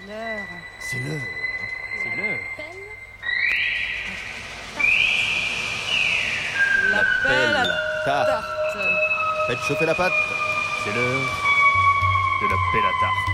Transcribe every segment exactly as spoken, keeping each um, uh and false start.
l'heure. C'est l'heure. C'est l'heure. L'appel à tarte. tarte. Faites chauffer la pâte. C'est l'heure de la pelle à tarte.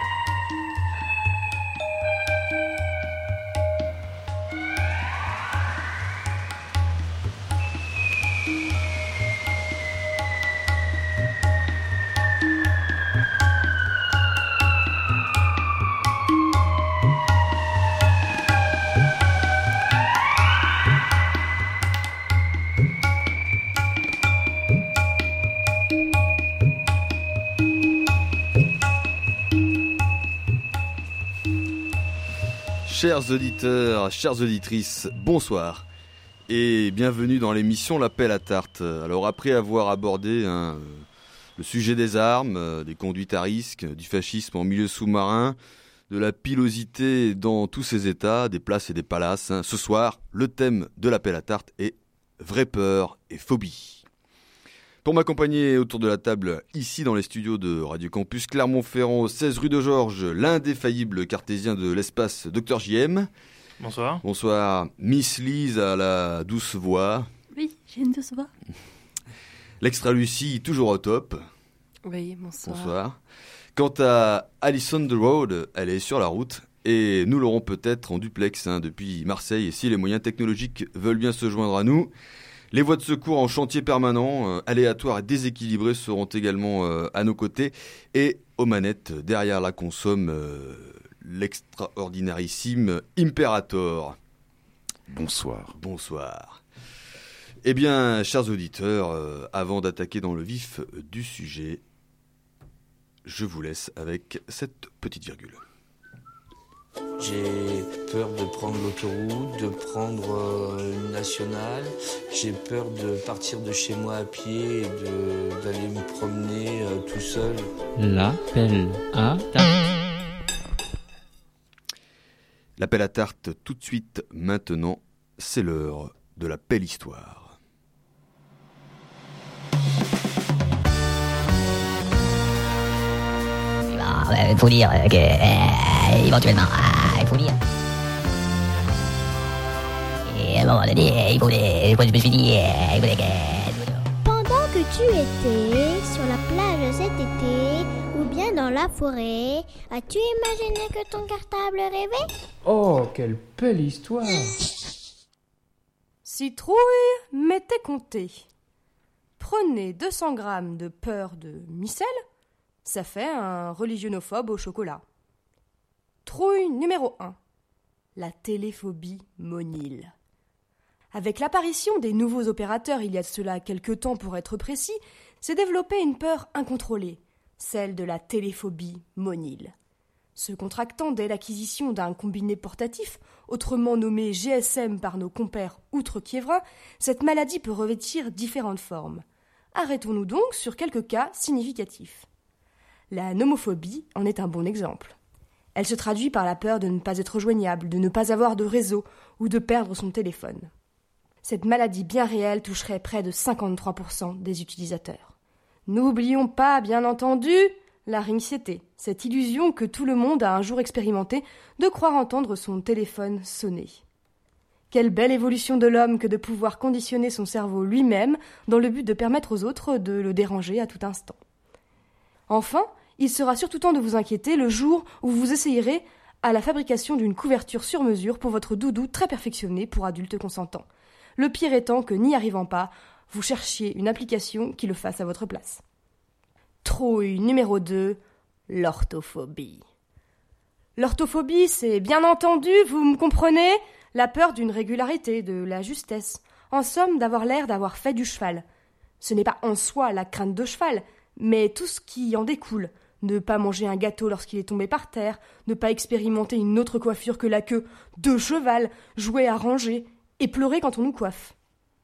Chers auditeurs, chères auditrices, bonsoir et bienvenue dans l'émission L'Appel à tarte. Alors après avoir abordé hein, le sujet des armes, euh, des conduites à risque, du fascisme en milieu sous-marin, de la pilosité dans tous ses états, des places et des palaces, hein, ce soir, le thème de l'Appel à tarte est vraie peur et phobie. Pour m'accompagner autour de la table, ici dans les studios de Radio Campus Clermont-Ferrand, seize rue de Georges, l'indéfaillible cartésien de l'espace, Docteur J M. Bonsoir. Bonsoir, Miss Lise à la douce voix. Oui, j'ai une douce voix. L'extra Lucie, toujours au top. Oui, bonsoir. Bonsoir. Quant à Alison the Road, elle est sur la route. Et nous l'aurons peut-être en duplex hein, depuis Marseille. Et si les moyens technologiques veulent bien se joindre à nous, les voies de secours en chantier permanent, euh, aléatoires et déséquilibrées seront également euh, à nos côtés. Et aux manettes, derrière la console, euh, l'extraordinarissime Imperator. Bonsoir. Bonsoir. Eh bien, chers auditeurs, euh, avant d'attaquer dans le vif du sujet, je vous laisse avec cette petite virgule. J'ai peur de prendre l'autoroute, de prendre euh, une nationale. J'ai peur de partir de chez moi à pied et de, d'aller me promener euh, tout seul. L'appel à tarte. L'appel à tarte tout de suite, maintenant, c'est l'heure de la belle histoire. Il faut dire que, euh, éventuellement, euh, il faut dire. Et à un moment donné, il faut les, je me suis dit, euh, il fallait que... Pendant que tu étais sur la plage cet été, ou bien dans la forêt, as-tu imaginé que ton cartable rêvait ? Oh, quelle belle histoire. Citrouille, mettez compté. Prenez deux cents grammes de peur de micelle. Ça fait un religionophobe au chocolat. Trouille numéro un. La téléphobie monile. Avec l'apparition des nouveaux opérateurs il y a de cela quelque temps pour être précis, s'est développée une peur incontrôlée, celle de la téléphobie monile. Se contractant dès l'acquisition d'un combiné portatif, autrement nommé G S M par nos compères outre-Kiévrins, cette maladie peut revêtir différentes formes. Arrêtons-nous donc sur quelques cas significatifs. La nomophobie en est un bon exemple. Elle se traduit par la peur de ne pas être joignable, de ne pas avoir de réseau ou de perdre son téléphone. Cette maladie bien réelle toucherait près de cinquante-trois pour cent des utilisateurs. N'oublions pas, bien entendu, la rinxiété, cette illusion que tout le monde a un jour expérimenté de croire entendre son téléphone sonner. Quelle belle évolution de l'homme que de pouvoir conditionner son cerveau lui-même dans le but de permettre aux autres de le déranger à tout instant. Enfin, il sera surtout temps de vous inquiéter le jour où vous essayerez à la fabrication d'une couverture sur mesure pour votre doudou très perfectionné pour adultes consentants. Le pire étant que, n'y arrivant pas, vous cherchiez une application qui le fasse à votre place. Trouille numéro deux, l'orthophobie. L'orthophobie, c'est bien entendu, vous me comprenez, la peur d'une régularité, de la justesse, en somme d'avoir l'air d'avoir fait du cheval. Ce n'est pas en soi la crainte de cheval, mais tout ce qui en découle. Ne pas manger un gâteau lorsqu'il est tombé par terre, ne pas expérimenter une autre coiffure que la queue de cheval, jouer à ranger et pleurer quand on nous coiffe.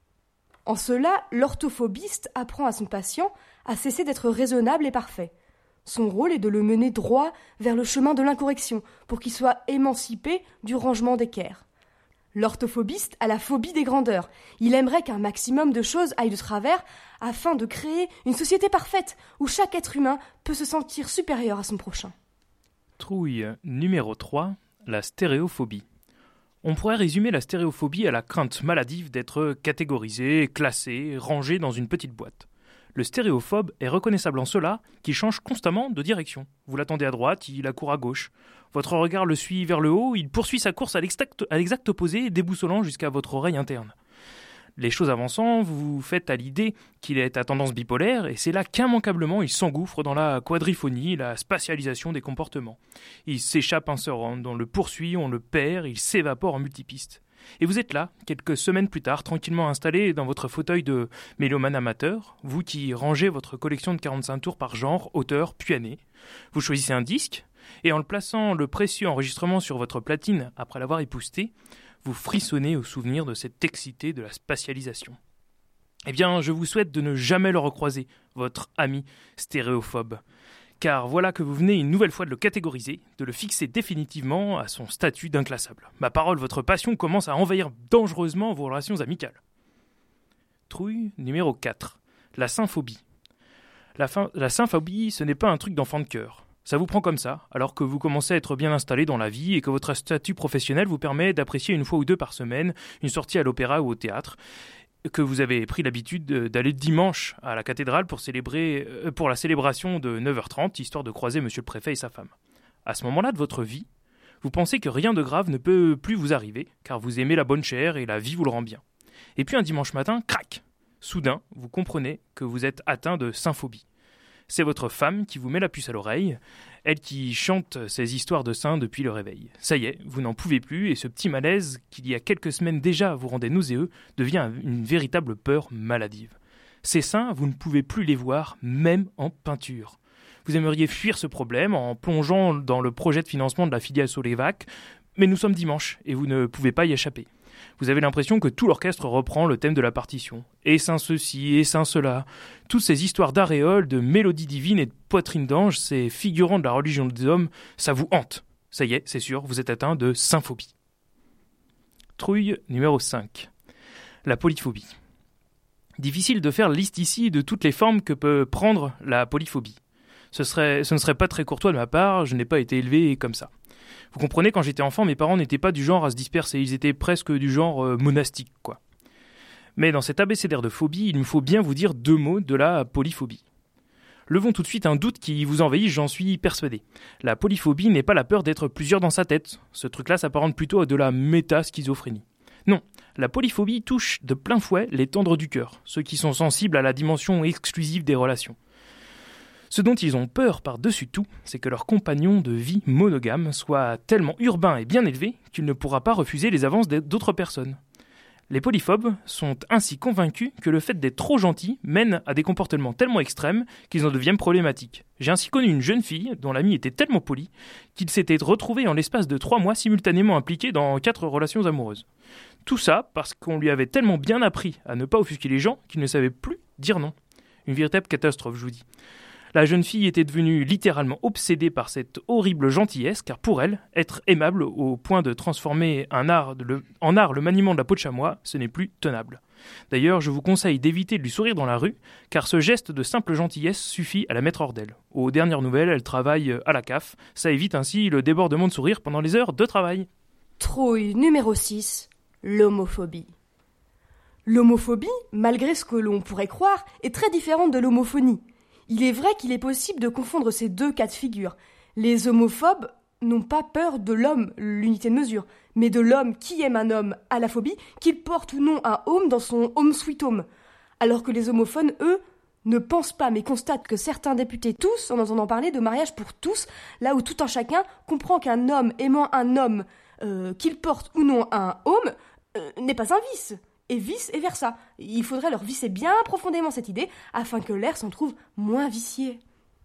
En cela, l'orthophobiste apprend à son patient à cesser d'être raisonnable et parfait. Son rôle est de le mener droit vers le chemin de l'incorrection pour qu'il soit émancipé du rangement d'équerre. L'orthophobiste a la phobie des grandeurs. Il aimerait qu'un maximum de choses aillent de travers afin de créer une société parfaite où chaque être humain peut se sentir supérieur à son prochain. Trouille numéro trois, la stéréophobie. On pourrait résumer la stéréophobie à la crainte maladive d'être catégorisé, classé, rangé dans une petite boîte. Le stéréophobe est reconnaissable en cela qu'il change constamment de direction. Vous l'attendez à droite, il accourt à gauche. Votre regard le suit vers le haut, il poursuit sa course à l'exact, à l'exact opposé, déboussolant jusqu'à votre oreille interne. Les choses avançant, vous vous faites à l'idée qu'il est à tendance bipolaire, et c'est là qu'immanquablement il s'engouffre dans la quadriphonie, la spatialisation des comportements. Il s'échappe un surround, on le poursuit, on le perd, il s'évapore en multipistes. Et vous êtes là, quelques semaines plus tard, tranquillement installé dans votre fauteuil de mélomane amateur, vous qui rangez votre collection de quarante-cinq tours par genre, auteur, puis année. Vous choisissez un disque, et en le plaçant le précieux enregistrement sur votre platine après l'avoir épousseté, vous frissonnez au souvenir de cette excité de la spatialisation. Eh bien, je vous souhaite de ne jamais le recroiser, votre ami stéréophobe. Car voilà que vous venez une nouvelle fois de le catégoriser, de le fixer définitivement à son statut d'inclassable. Ma parole, votre passion commence à envahir dangereusement vos relations amicales. Trouille numéro quatre. La symphobie. La, fin, la symphobie, ce n'est pas un truc d'enfant de cœur. Ça vous prend comme ça, alors que vous commencez à être bien installé dans la vie et que votre statut professionnel vous permet d'apprécier une fois ou deux par semaine une sortie à l'opéra ou au théâtre, que vous avez pris l'habitude d'aller dimanche à la cathédrale pour, célébrer, pour la célébration de neuf heures trente, histoire de croiser monsieur le préfet et sa femme. À ce moment-là de votre vie, vous pensez que rien de grave ne peut plus vous arriver, car vous aimez la bonne chère et la vie vous le rend bien. Et puis un dimanche matin, crac! Soudain, vous comprenez que vous êtes atteint de symphobie. C'est votre femme qui vous met la puce à l'oreille, elle qui chante ses histoires de seins depuis le réveil. Ça y est, vous n'en pouvez plus et ce petit malaise qu'il y a quelques semaines déjà vous rendait nauséeux devient une véritable peur maladive. Ces seins, vous ne pouvez plus les voir, même en peinture. Vous aimeriez fuir ce problème en plongeant dans le projet de financement de la filiale Solevac, mais nous sommes dimanche et vous ne pouvez pas y échapper. Vous avez l'impression que tout l'orchestre reprend le thème de la partition. Et saint ceci, et saint cela. Toutes ces histoires d'aréoles, de mélodies divines et de poitrines d'ange, ces figurants de la religion des hommes, ça vous hante. Ça y est, c'est sûr, vous êtes atteint de symphobie. Trouille numéro cinq. La polyphobie. Difficile de faire la liste ici de toutes les formes que peut prendre la polyphobie. Ce serait, ce ne serait pas très courtois de ma part, je n'ai pas été élevé comme ça. Vous comprenez, quand j'étais enfant, mes parents n'étaient pas du genre à se disperser, ils étaient presque du genre euh, monastique, quoi. Mais dans cet abécédaire de phobie, il me faut bien vous dire deux mots de la polyphobie. Levons tout de suite un doute qui vous envahit, j'en suis persuadé. La polyphobie n'est pas la peur d'être plusieurs dans sa tête. Ce truc-là s'apparente plutôt à de la méta-schizophrénie. Non, la polyphobie touche de plein fouet les tendres du cœur, ceux qui sont sensibles à la dimension exclusive des relations. Ce dont ils ont peur par-dessus tout, c'est que leur compagnon de vie monogame soit tellement urbain et bien élevé qu'il ne pourra pas refuser les avances d'autres personnes. Les polyphobes sont ainsi convaincus que le fait d'être trop gentil mène à des comportements tellement extrêmes qu'ils en deviennent problématiques. J'ai ainsi connu une jeune fille dont l'ami était tellement poli qu'il s'était retrouvé en l'espace de trois mois simultanément impliqué dans quatre relations amoureuses. Tout ça parce qu'on lui avait tellement bien appris à ne pas offusquer les gens qu'il ne savait plus dire non. Une véritable catastrophe, je vous dis. La jeune fille était devenue littéralement obsédée par cette horrible gentillesse, car pour elle, être aimable au point de transformer un art de le, en art le maniement de la peau de chamois, ce n'est plus tenable. D'ailleurs, je vous conseille d'éviter de lui sourire dans la rue, car ce geste de simple gentillesse suffit à la mettre hors d'elle. Aux dernières nouvelles, elle travaille à la C A F, ça évite ainsi le débordement de sourire pendant les heures de travail. Trouille numéro six, l'homophobie. L'homophobie, malgré ce que l'on pourrait croire, est très différente de l'homophonie. Il est vrai qu'il est possible de confondre ces deux cas de figure. Les homophobes n'ont pas peur de l'homme, l'unité de mesure, mais de l'homme qui aime un homme à la phobie, qu'il porte ou non un home dans son home sweet home. Alors que les homophones, eux, ne pensent pas mais constatent que certains députés tous, en entendant parler de mariage pour tous, là où tout un chacun comprend qu'un homme aimant un homme, euh, qu'il porte ou non un home, euh, n'est pas un vice. Et vice et versa. Il faudrait leur visser bien profondément cette idée afin que l'air s'en trouve moins vicié.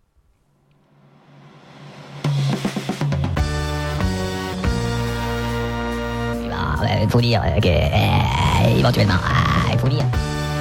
Il faut dire que, euh, éventuellement, il faut dire.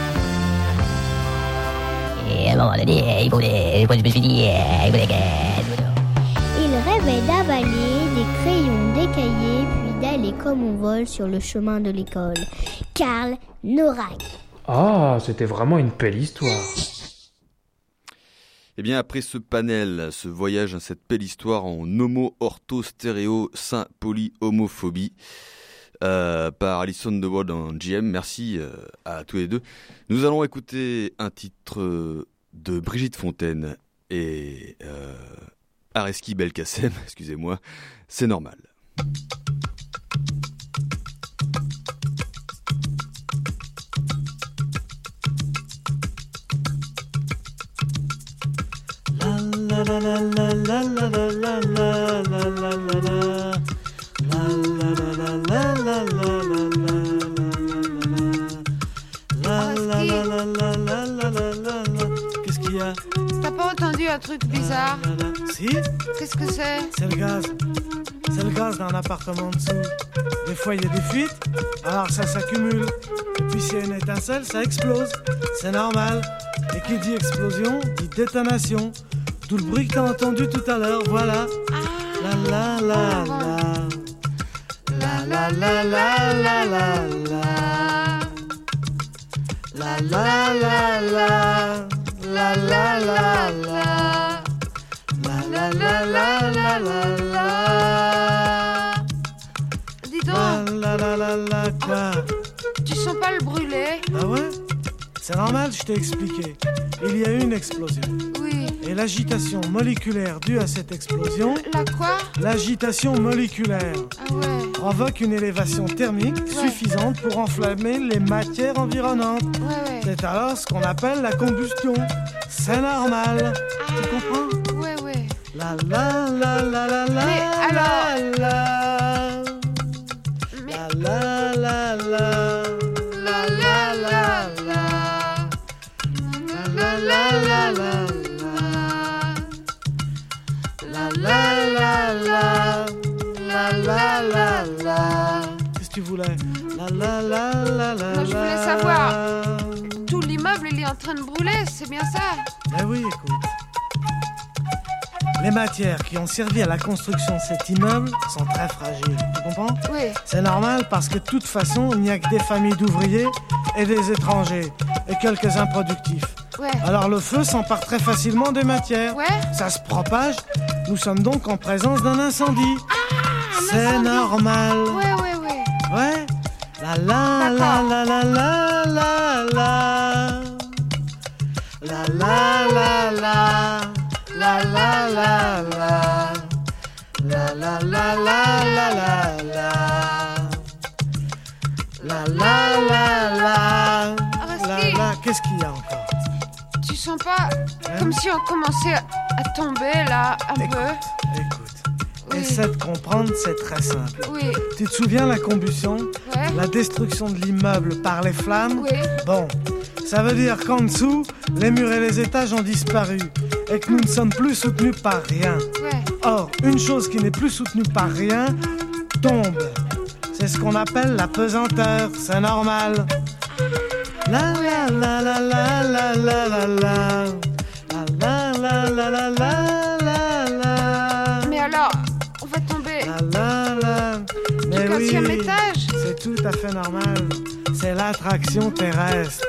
Et à un moment donné, il faut les. Je me suis dit, il faut les. Il rêvait d'avaler des crayons, des cahiers, puis d'aller comme on vole sur le chemin de l'école. Karl Norak. Ah, c'était vraiment une belle histoire. Eh bien, après ce panel, ce voyage à cette belle histoire en homo, ortho, stéréo, sain, poly, homophobie, euh, par Alison de Wald en G M, merci euh, à tous les deux. Nous allons écouter un titre euh, de Brigitte Fontaine et euh, Areski Belkacem, excusez-moi, c'est normal. La la la la la la la la la la la la la. La la la la la la la la la la la la la la la. Qu'est-ce qu'il y a? T'as pas entendu un truc bizarre? Si? Qu'est-ce que c'est? C'est le gaz. C'est le gaz d'un appartement en dessous. Des fois il y a des fuites, alors ça s'accumule. Et puis s'il y a une étincelle, ça explose. C'est normal. Et qui dit explosion, dit détonation. Tout le bruit que t'as entendu tout à l'heure, voilà. La la la la. La la la la la la la. La la la la. La la la la. La la la la la la la. Dis donc. La la la la quoi? Tu sens pas le brûler? Ah ouais? C'est normal, je t'ai expliqué. Il y a eu une explosion. Oui. Et l'agitation moléculaire due à cette explosion... La quoi? L'agitation moléculaire. Ah ouais. Provoque une élévation thermique ouais. suffisante pour enflammer les matières environnantes. Ouais, ouais. C'est alors ce qu'on appelle la combustion. C'est normal. Ah. Tu comprends? Ouais, ouais. La la la la la la. Mais alors... la. Mais... La la la la. La la la la. La la la la. La la la la. La la la la. Qu'est-ce que tu voulais? La la la la la. Non, je voulais savoir. Tout l'immeuble, il est en train de brûler, c'est bien ça? Eh oui, écoute. Les matières qui ont servi à la construction de cet immeuble sont très fragiles, tu comprends? Oui. C'est normal parce que de toute façon, il n'y a que des familles d'ouvriers et des étrangers et quelques improductifs. Ouais. Alors le feu s'empare très facilement des matières. Ouais. Ça se propage. Nous sommes donc en présence d'un incendie. Ah, un C'est incendie. normal. Ouais, ouais, ouais. Ouais. La la la la la la la la. La la la la. La la la la. La la la la la la la. La la la la. La la. Qu'est-ce qu'il y a encore? Tu sens pas hein? Comme si on commençait à tomber là, un écoute, peu? Écoute, oui. Essaie de comprendre, c'est très simple. Oui. Tu te souviens la combustion? Ouais. La destruction de l'immeuble par les flammes? Oui. Bon, ça veut dire qu'en dessous, les murs et les étages ont disparu et que nous ne sommes plus soutenus par rien. Ouais. Or, une chose qui n'est plus soutenue par rien tombe. C'est ce qu'on appelle la pesanteur, c'est normal. La la la la la la la la la. La la la la la la la. Mais alors, on va tomber La la la. Mais du quatrième oui, étage? c'est tout à fait normal. C'est l'attraction terrestre.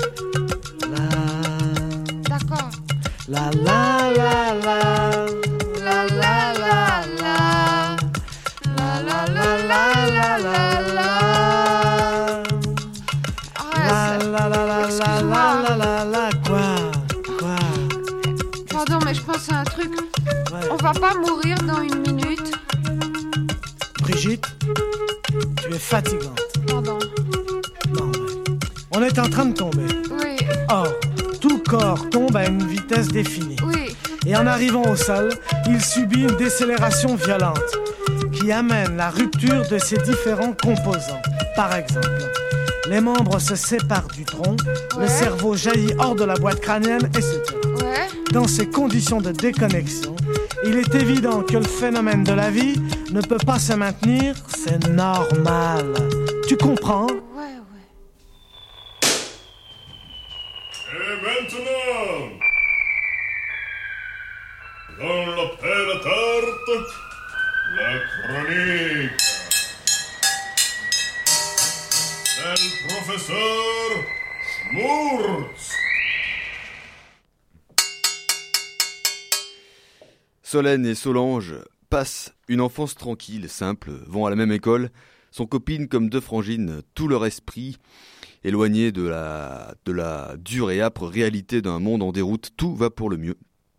La. D'accord. La la la la. La la la la. La la la la la la la. La la la la la la la la. Quoi? Quoi? Pardon, mais je pense à un truc. Ouais. On va pas mourir dans une minute? Brigitte, tu es fatigante. Pardon. Non, ouais. On est en train de tomber. Oui. Or, tout corps tombe à une vitesse définie. Oui. Et en arrivant au sol, il subit une décélération violente qui amène la rupture de ses différents composants. Par exemple, les membres se séparent du tronc, ouais. Le cerveau jaillit hors de la boîte crânienne, et cetera. Ouais. Dans ces conditions de déconnexion, il est évident que le phénomène de la vie ne peut pas se maintenir, c'est normal. Tu comprends? Ouais, ouais. Et maintenant, dans la pelle à tarte, la chronique. C'est le professeur Schmurz. Solène et Solange passent une enfance tranquille, simple, vont à la même école, sont copines comme deux frangines, tout leur esprit éloigné de la, de la dure et âpre réalité d'un monde en déroute, tout va pour le mieux.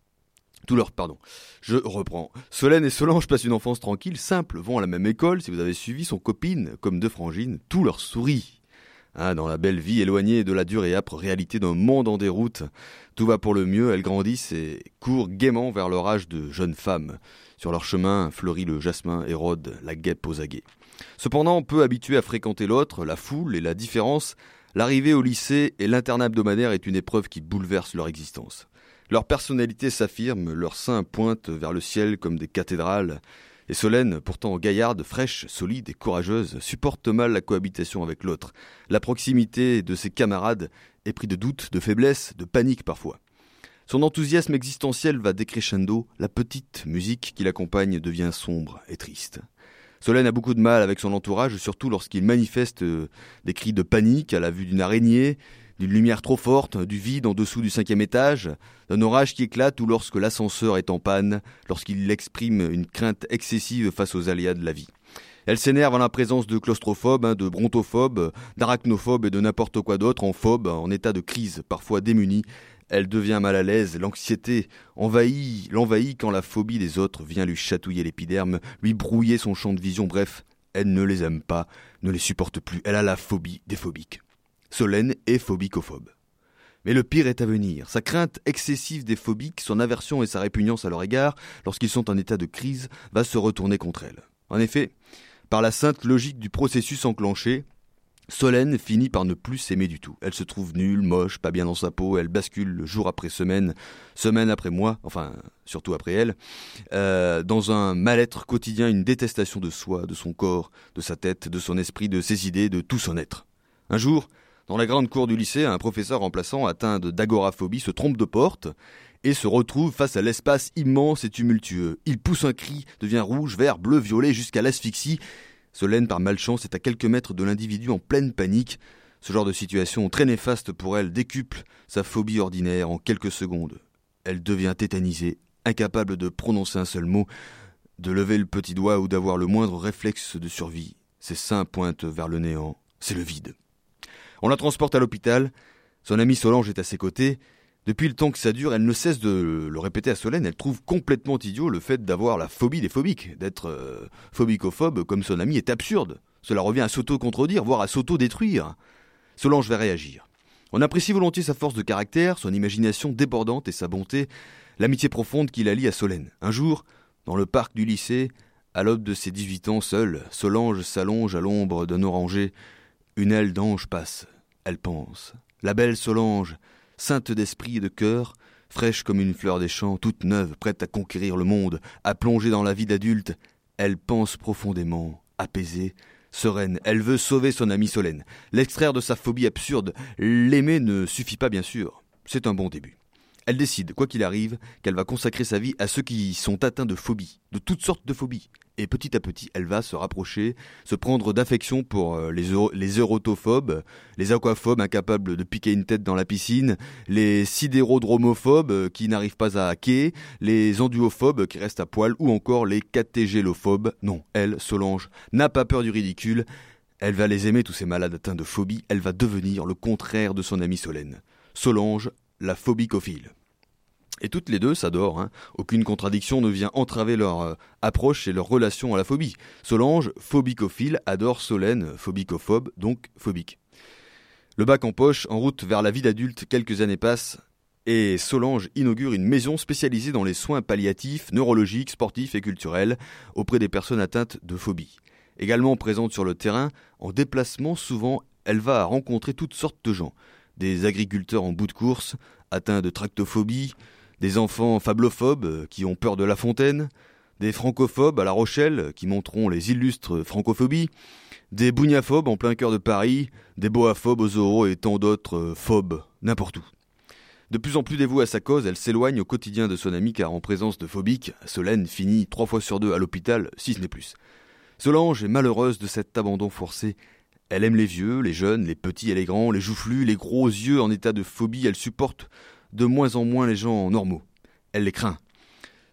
Tout leur, pardon, je reprends. Solène et Solange passent une enfance tranquille, simple, vont à la même école, si vous avez suivi, sont copines comme deux frangines, tout leur sourit. Hein, dans la belle vie éloignée de la dure et âpre réalité d'un monde en déroute, tout va pour le mieux, elles grandissent et courent gaiement vers leur âge de jeunes femmes. Sur leur chemin fleurit le jasmin et rôde la guêpe aux aguets. Cependant, peu habitués à fréquenter l'autre, la foule et la différence, l'arrivée au lycée et l'internat hebdomadaire est une épreuve qui bouleverse leur existence. Leur personnalité s'affirme, leurs seins pointent vers le ciel comme des cathédrales, et Solène, pourtant gaillarde, fraîche, solide et courageuse, supporte mal la cohabitation avec l'autre. La proximité de ses camarades est prise de doute, de faiblesse, de panique parfois. Son enthousiasme existentiel va décrescendo, la petite musique qui l'accompagne devient sombre et triste. Solène a beaucoup de mal avec son entourage, surtout lorsqu'il manifeste des cris de panique à la vue d'une araignée, d'une lumière trop forte, du vide en dessous du cinquième étage, d'un orage qui éclate ou lorsque l'ascenseur est en panne, lorsqu'il exprime une crainte excessive face aux aléas de la vie. Elle s'énerve en la présence de claustrophobes, hein, de brontophobes, d'arachnophobes et de n'importe quoi d'autre, en phobe, en état de crise, parfois démunie. Elle devient mal à l'aise, l'anxiété envahit, l'envahit quand la phobie des autres vient lui chatouiller l'épiderme, lui brouiller son champ de vision, bref, elle ne les aime pas, ne les supporte plus, elle a la phobie des phobiques. Solène est phobicophobe. Mais le pire est à venir. Sa crainte excessive des phobiques, son aversion et sa répugnance à leur égard, lorsqu'ils sont en état de crise, va se retourner contre elle. En effet, par la sainte logique du processus enclenché, Solène finit par ne plus s'aimer du tout. Elle se trouve nulle, moche, pas bien dans sa peau, elle bascule jour après semaine, semaine après mois, enfin, surtout après elle, euh, dans un mal-être quotidien, une détestation de soi, de son corps, de sa tête, de son esprit, de ses idées, de tout son être. Un jour, dans la grande cour du lycée, un professeur remplaçant atteint de d'agoraphobie se trompe de porte et se retrouve face à l'espace immense et tumultueux. Il pousse un cri, devient rouge, vert, bleu, violet, jusqu'à l'asphyxie. Solène, par malchance, est à quelques mètres de l'individu en pleine panique. Ce genre de situation très néfaste pour elle décuple sa phobie ordinaire en quelques secondes. Elle devient tétanisée, incapable de prononcer un seul mot, de lever le petit doigt ou d'avoir le moindre réflexe de survie. Ses seins pointent vers le néant. C'est le vide. On la transporte à l'hôpital. Son amie Solange est à ses côtés. Depuis le temps que ça dure, elle ne cesse de le répéter à Solène. Elle trouve complètement idiot le fait d'avoir la phobie des phobiques. D'être euh, phobicophobe comme son amie est absurde. Cela revient à s'auto-contredire, voire à s'auto-détruire. Solange va réagir. On apprécie volontiers sa force de caractère, son imagination débordante et sa bonté, l'amitié profonde qui la lie à Solène. Un jour, dans le parc du lycée, à l'aube de ses dix-huit ans, seule, Solange s'allonge à l'ombre d'un oranger. Une aile d'ange passe. Elle pense. La belle Solange, sainte d'esprit et de cœur, fraîche comme une fleur des champs, toute neuve, prête à conquérir le monde, à plonger dans la vie d'adulte, elle pense profondément, apaisée, sereine. Elle veut sauver son amie Solène, l'extraire de sa phobie absurde. L'aimer ne suffit pas, bien sûr. C'est un bon début. Elle décide, quoi qu'il arrive, qu'elle va consacrer sa vie à ceux qui sont atteints de phobie, de toutes sortes de phobies. Et petit à petit, elle va se rapprocher, se prendre d'affection pour les, euro- les eurotophobes, les aquaphobes incapables de piquer une tête dans la piscine, les sidérodromophobes qui n'arrivent pas à hacker, les enduophobes qui restent à poil, ou encore les catégélophobes. Non, elle, Solange, n'a pas peur du ridicule. Elle va les aimer, tous ces malades atteints de phobie. Elle va devenir le contraire de son amie Solène. Solange, la phobicophile. Et toutes les deux s'adorent, hein. Aucune contradiction ne vient entraver leur euh, approche et leur relation à la phobie. Solange, phobicophile, adore Solène, phobicophobe, donc phobique. Le bac en poche, en route vers la vie d'adulte, quelques années passent, et Solange inaugure une maison spécialisée dans les soins palliatifs, neurologiques, sportifs et culturels, auprès des personnes atteintes de phobie. Également présente sur le terrain, en déplacement, souvent, elle va rencontrer toutes sortes de gens. Des agriculteurs en bout de course, atteints de tractophobie, des enfants fablophobes qui ont peur de La Fontaine, des francophobes à La Rochelle qui montreront les illustres francophobies, des bougnaphobes en plein cœur de Paris, des boaphobes aux oraux et tant d'autres phobes, n'importe où. De plus en plus dévouée à sa cause, elle s'éloigne au quotidien de son amie car en présence de phobiques, Solène finit trois fois sur deux à l'hôpital, si ce n'est plus. Solange est malheureuse de cet abandon forcé. Elle aime les vieux, les jeunes, les petits et les grands, les joufflus, les gros yeux en état de phobie. Elle supporte de moins en moins les gens normaux. Elle les craint.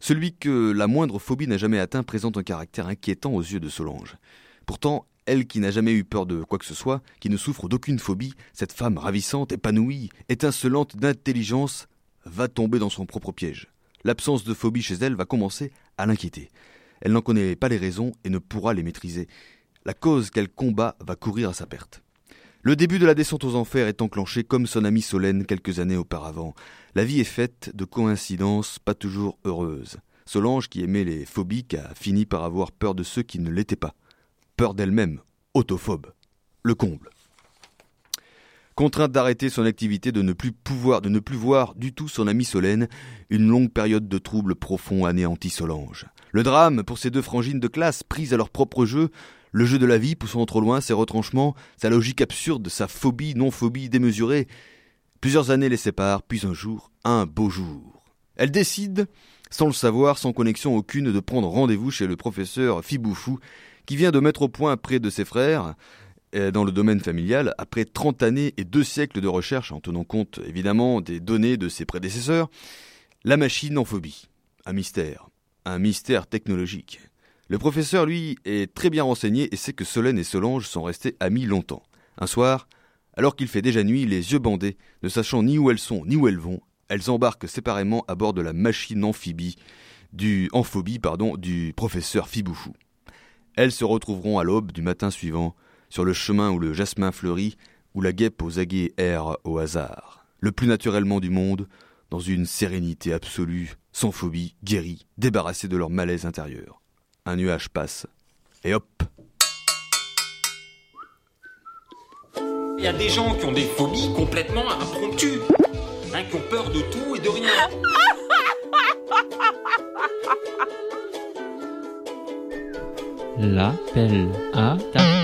Celui que la moindre phobie n'a jamais atteint présente un caractère inquiétant aux yeux de Solange. Pourtant, elle qui n'a jamais eu peur de quoi que ce soit, qui ne souffre d'aucune phobie, cette femme ravissante, épanouie, étincelante d'intelligence, va tomber dans son propre piège. L'absence de phobie chez elle va commencer à l'inquiéter. Elle n'en connaît pas les raisons et ne pourra les maîtriser. La cause qu'elle combat va courir à sa perte. Le début de la descente aux enfers est enclenché comme son amie Solène quelques années auparavant. La vie est faite de coïncidences pas toujours heureuses. Solange, qui aimait les phobiques, a fini par avoir peur de ceux qui ne l'étaient pas. Peur d'elle-même, autophobe. Le comble. Contrainte d'arrêter son activité, de ne plus pouvoir, de ne plus voir du tout son amie Solène, une longue période de troubles profonds anéantit Solange. Le drame pour ces deux frangines de classe, prises à leur propre jeu, le jeu de la vie poussant trop loin ses retranchements, sa logique absurde, sa phobie, non-phobie démesurée. Plusieurs années les séparent, puis un jour, un beau jour. Elle décide, sans le savoir, sans connexion aucune, de prendre rendez-vous chez le professeur Fiboufou, qui vient de mettre au point près de ses frères, dans le domaine familial, après trente années et deux siècles de recherche, en tenant compte évidemment des données de ses prédécesseurs, la machine en phobie. Un mystère, un mystère technologique. Le professeur, lui, est très bien renseigné et sait que Solène et Solange sont restées amies longtemps. Un soir, alors qu'il fait déjà nuit, les yeux bandés, ne sachant ni où elles sont ni où elles vont, elles embarquent séparément à bord de la machine amphibie, du, amphobie pardon, du professeur Fiboufou. Elles se retrouveront à l'aube du matin suivant, sur le chemin où le jasmin fleurit, où la guêpe aux aguets erre au hasard. Le plus naturellement du monde, dans une sérénité absolue, sans phobie, guéries, débarrassées de leur malaise intérieur. Un nuage passe, et hop. Il y a des gens qui ont des phobies complètement impromptues, hein, qui ont peur de tout et de rien. L'appel à tarte.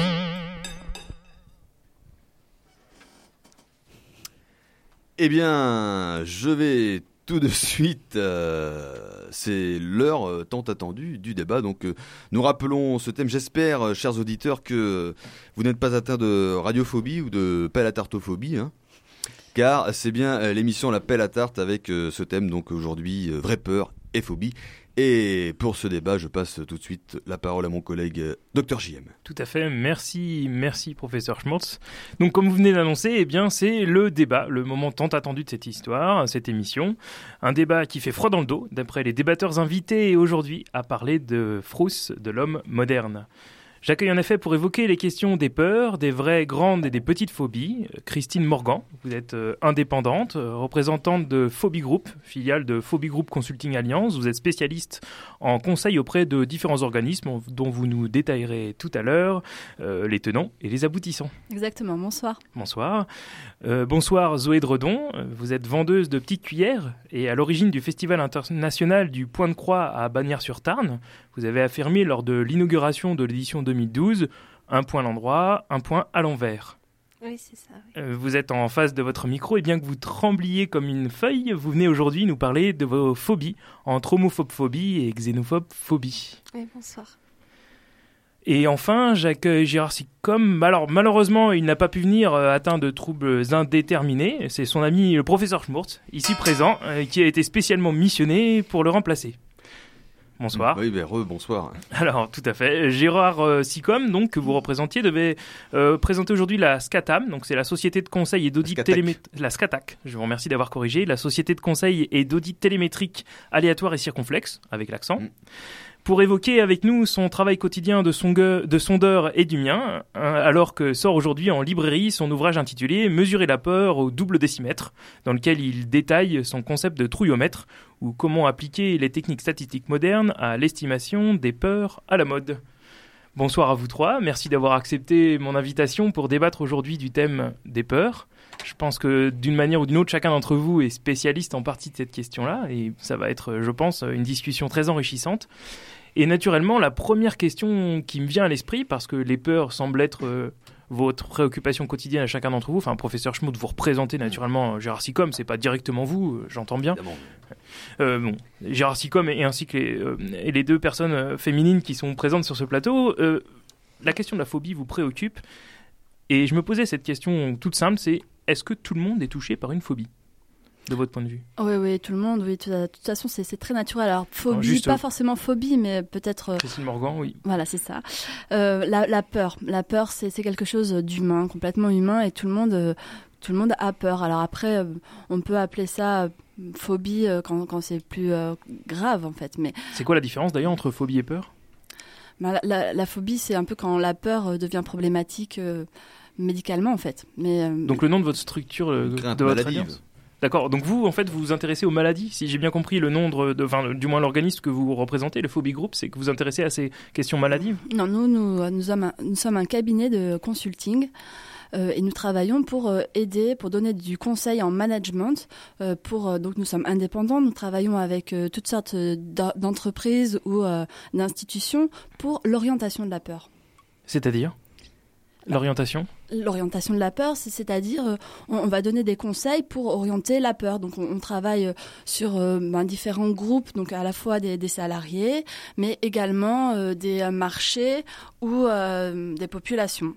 Eh bien, je vais tout de suite, euh, c'est l'heure euh, tant attendue du débat. Donc, euh, nous rappelons ce thème. J'espère, euh, chers auditeurs, que vous n'êtes pas atteints de radiophobie ou de pelle à tartophobie, hein, car c'est bien euh, l'émission La Pelle à tarte avec euh, ce thème. Donc aujourd'hui, euh, vraie peur et phobie. Et pour ce débat, je passe tout de suite la parole à mon collègue euh, docteur J M. Tout à fait, merci, merci professeur Schmortz. Donc comme vous venez d'annoncer, eh bien c'est le débat, le moment tant attendu de cette histoire, cette émission. Un débat qui fait froid dans le dos, d'après les débatteurs invités aujourd'hui à parler de Frousse, de l'homme moderne. J'accueille en effet pour évoquer les questions des peurs, des vraies grandes et des petites phobies. Christine Morgan, vous êtes euh, indépendante, euh, représentante de Phobie Group, filiale de Phobie Group Consulting Alliance. Vous êtes spécialiste en conseil auprès de différents organismes dont vous nous détaillerez tout à l'heure euh, les tenants et les aboutissants. Exactement, bonsoir. Bonsoir. Euh, bonsoir Zoé Dredon, vous êtes vendeuse de petites cuillères et à l'origine du Festival international du Point de Croix à Bagnières-sur-Tarn. Vous avez affirmé lors de l'inauguration de l'édition deux mille douze, un point à l'endroit, un point à l'envers. Oui, c'est ça. Oui. Euh, vous êtes en face de votre micro et bien que vous trembliez comme une feuille, vous venez aujourd'hui nous parler de vos phobies, entre homophobe-phobie et xénophobe-phobie. Oui, bonsoir. Et enfin, j'accueille Gérard Sicom. Alors, malheureusement, il n'a pas pu venir euh, atteint de troubles indéterminés. C'est son ami le professeur Schmurtz, ici présent, euh, qui a été spécialement missionné pour le remplacer. Bonsoir. Oui, ben re-bonsoir. Alors, tout à fait. Gérard euh, Sicom, donc, que vous représentiez, devait euh, présenter aujourd'hui la SCATAM, donc c'est la société de conseil et d'audit télémétrique. La SCATAC, je vous remercie d'avoir corrigé. La société de conseil et d'audit télémétrique aléatoire et circonflexe, avec l'accent. Mm. Pour évoquer avec nous son travail quotidien de, songue, de sondeur et du mien, hein, alors que sort aujourd'hui en librairie son ouvrage intitulé « Mesurer la peur au double décimètre », dans lequel il détaille son concept de trouillomètre, ou comment appliquer les techniques statistiques modernes à l'estimation des peurs à la mode. Bonsoir à vous trois, merci d'avoir accepté mon invitation pour débattre aujourd'hui du thème des peurs. Je pense que d'une manière ou d'une autre, chacun d'entre vous est spécialiste en partie de cette question-là, et ça va être, je pense, une discussion très enrichissante. Et naturellement, la première question qui me vient à l'esprit, parce que les peurs semblent être euh, votre préoccupation quotidienne à chacun d'entre vous, enfin, professeur Schmutz, vous représentez naturellement Gérard Sicom, c'est pas directement vous, j'entends bien. Euh, bon, Gérard Sicom et ainsi que les, euh, et les deux personnes euh, féminines qui sont présentes sur ce plateau, euh, la question de la phobie vous préoccupe. Et je me posais cette question toute simple, c'est est-ce que tout le monde est touché par une phobie ? de votre point de vue? Oui, oui, tout le monde, oui. De toute façon, c'est, c'est très naturel. Alors, phobie, Alors, juste, pas euh, forcément phobie, mais peut-être... Christine Morgan, oui. Voilà, c'est ça. Euh, la, la peur. La peur, c'est, c'est quelque chose d'humain, complètement humain, et tout le monde, euh, tout le monde a peur. Alors après, euh, on peut appeler ça euh, phobie euh, quand, quand c'est plus euh, grave, en fait. Mais c'est quoi la différence, d'ailleurs, entre phobie et peur? bah, la, la, la phobie, c'est un peu quand la peur euh, devient problématique euh, médicalement, en fait. Mais, euh, Donc le nom de votre structure, euh, de votre maladive. alliance. D'accord, donc vous, en fait, vous vous intéressez aux maladies, si j'ai bien compris le nom de, de enfin, du moins l'organisme que vous représentez, le Phobie Group, c'est que vous vous intéressez à ces questions maladives? Non, nous, nous, nous, sommes un, nous sommes un cabinet de consulting euh, et nous travaillons pour euh, aider, pour donner du conseil en management. Euh, pour, euh, donc nous sommes indépendants, nous travaillons avec euh, toutes sortes d'entreprises ou euh, d'institutions pour l'orientation de la peur. C'est-à-dire l'orientation? L'orientation de la peur, c'est, c'est-à-dire euh, on, on va donner des conseils pour orienter la peur. Donc on, on travaille sur euh, ben, différents groupes, donc à la fois des, des salariés, mais également euh, des marchés ou euh, des populations.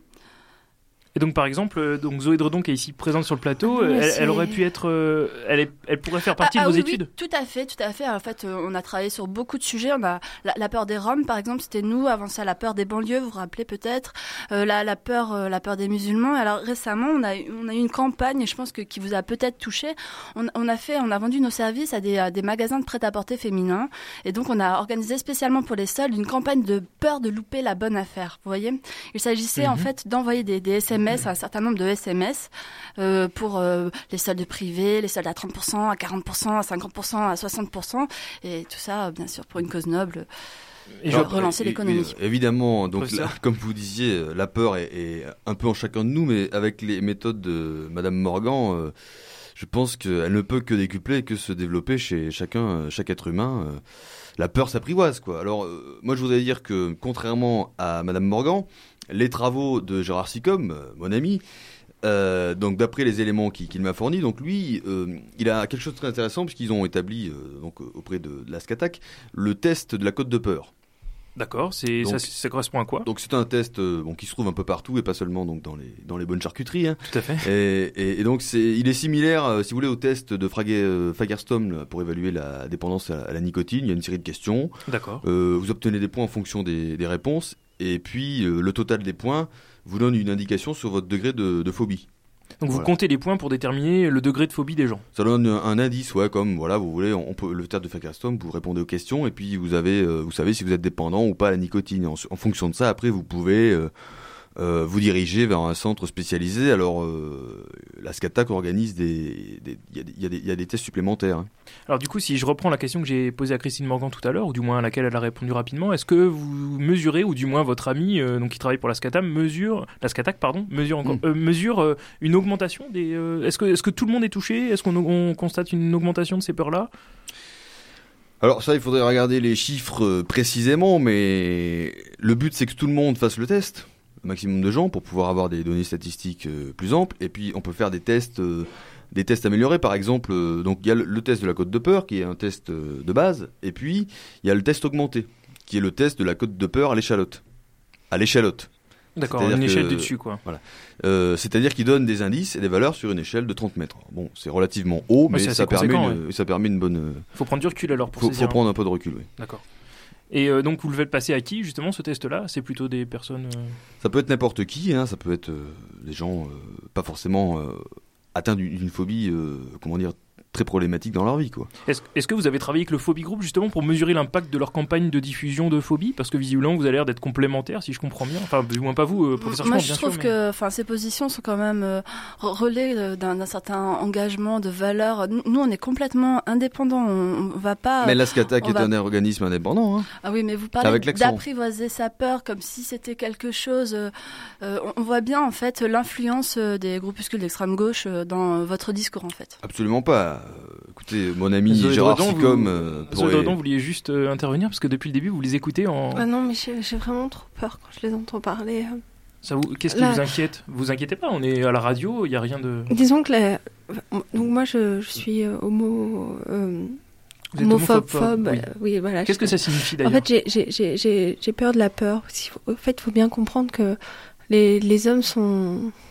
Et donc par exemple, euh, donc Zoé Dredon qui est ici présente sur le plateau, Ah, euh, elle, c'est... elle aurait pu être, euh, elle, est, elle pourrait faire partie ah, de vos ah, oui, études. Oui, tout à fait, tout à fait. En fait, euh, on a travaillé sur beaucoup de sujets. On a la, la peur des Roms, par exemple, c'était nous. Avant ça, la peur des banlieues, vous vous rappelez peut-être. Euh, la, la peur, euh, la peur des musulmans. Alors récemment, on a, on a eu une campagne, je pense que qui vous a peut-être touché. On, on a fait, on a vendu nos services à des, à des magasins de prêt-à-porter féminins, et donc on a organisé spécialement pour les soldes une campagne de peur de louper la bonne affaire. Vous voyez, il s'agissait mm-hmm. en fait d'envoyer des, des S M S, un certain nombre de S M S euh, pour euh, les soldes privés, les soldes à trente pour cent, à quarante pour cent, à cinquante pour cent, à soixante pour cent, et tout ça bien sûr pour une cause noble. Et Alors, relancer l'économie. Évidemment, donc là, comme vous disiez, la peur est, est un peu en chacun de nous, mais avec les méthodes de Madame Morgan, euh, je pense qu'elle ne peut que décupler et que se développer chez chacun, chaque être humain. Euh, la peur s'apprivoise, quoi. Alors, euh, moi, je voudrais dire que, contrairement à Madame Morgan, les travaux de Gérard Sicom, mon ami, euh, donc d'après les éléments qu'il, qu'il m'a fournis, donc lui, euh, il a quelque chose de très intéressant puisqu'ils ont établi euh, donc auprès de, de la SCATAC le test de la cote de peur. D'accord, c'est, donc, ça, ça correspond à quoi? Donc c'est un test euh, bon, qui se trouve un peu partout et pas seulement donc dans les dans les bonnes charcuteries. Hein. Tout à fait. Et, et, et donc c'est, il est similaire, euh, si vous voulez, au test de Frage, euh, Fagerstom là, pour évaluer la dépendance à, à la nicotine. Il y a une série de questions. D'accord. Euh, vous obtenez des points en fonction des, des réponses et puis euh, le total des points vous donne une indication sur votre degré de, de phobie. Donc voilà. Vous comptez les points pour déterminer le degré de phobie des gens. Ça donne un, un indice, ouais, comme voilà, vous voulez, on peut le test de Fagerstom, vous répondez aux questions et puis vous avez, euh, vous savez si vous êtes dépendant ou pas à la nicotine. En, en fonction de ça, après, vous pouvez euh, euh, vous diriger vers un centre spécialisé. Alors, euh, la SCATAC organise des, des, il y a des, il y a des, il y a des tests supplémentaires. Hein. Alors du coup, si je reprends la question que j'ai posée à Christine Morgan tout à l'heure, ou du moins à laquelle elle a répondu rapidement, est-ce que vous mesurez, ou du moins votre ami, euh, donc qui travaille pour la SCATAC, mesure, la SCATAC, pardon, mesure encore, mm. euh, mesure euh, une augmentation des, euh, est-ce que, est-ce que tout le monde est touché? Est-ce qu'on on constate une augmentation de ces peurs-là? Alors ça, il faudrait regarder les chiffres précisément, mais le but c'est que tout le monde fasse le test, le maximum de gens, pour pouvoir avoir des données statistiques euh, plus amples, et puis on peut faire des tests, euh, des tests améliorés, par exemple, euh, donc il y a le, le test de la cote de peur, qui est un test euh, de base, et puis il y a le test augmenté, qui est le test de la cote de peur à l'échalote. À l'échalote. D'accord, c'est-à-dire une que, échelle de dessus, quoi. Voilà. Euh, c'est-à-dire qu'il donne des indices et des valeurs sur une échelle de trente mètres. Bon, c'est relativement haut, mais, mais ça, permet une, ouais. ça permet une bonne... Il faut prendre du recul alors pour faut, saisir. faut prendre un peu de recul, oui. D'accord. Et euh, donc vous le faites passer à qui, justement, ce test-là? C'est plutôt des personnes... Euh... Ça peut être n'importe qui, hein, ça peut être euh, des gens euh, pas forcément euh, atteints d'une, d'une phobie, euh, comment dire, très problématique dans leur vie, quoi. Est-ce, est-ce que vous avez travaillé avec le Phobie Group justement pour mesurer l'impact de leur campagne de diffusion de phobie? Parce que visiblement vous avez l'air d'être complémentaires, si je comprends bien. Enfin, du moins pas vous, euh, professeur Moi, Schmant, je bien trouve sûr, que, mais... enfin, ces positions sont quand même euh, relais d'un, d'un certain engagement, de valeur. Nous, nous, on est complètement indépendants. On, on va pas. Mais la SCATAC est va... un organisme indépendant. Hein. Ah oui, mais vous parlez d'apprivoiser sa peur comme si c'était quelque chose. Euh, euh, on voit bien en fait l'influence des groupuscules d'extrême gauche dans votre discours en fait. Absolument pas. Écoutez, mon ami Zoé Gérard Sicom euh, pourrait... Zoé Dredon, vous vouliez juste euh, intervenir parce que depuis le début vous les écoutez en... Ah non mais j'ai, j'ai vraiment trop peur quand je les entends parler. Ça vous... Qu'est-ce qui la... vous inquiète? Vous inquiétez pas, on est à la radio, il n'y a rien de... Disons que la... Donc moi je, je suis homo... Euh... homophobe, phobe, oui. Euh, oui, voilà. Qu'est-ce que ça signifie d'ailleurs? En fait j'ai, j'ai, j'ai, j'ai, j'ai peur de la peur. En fait il faut bien comprendre que les, les hommes sont...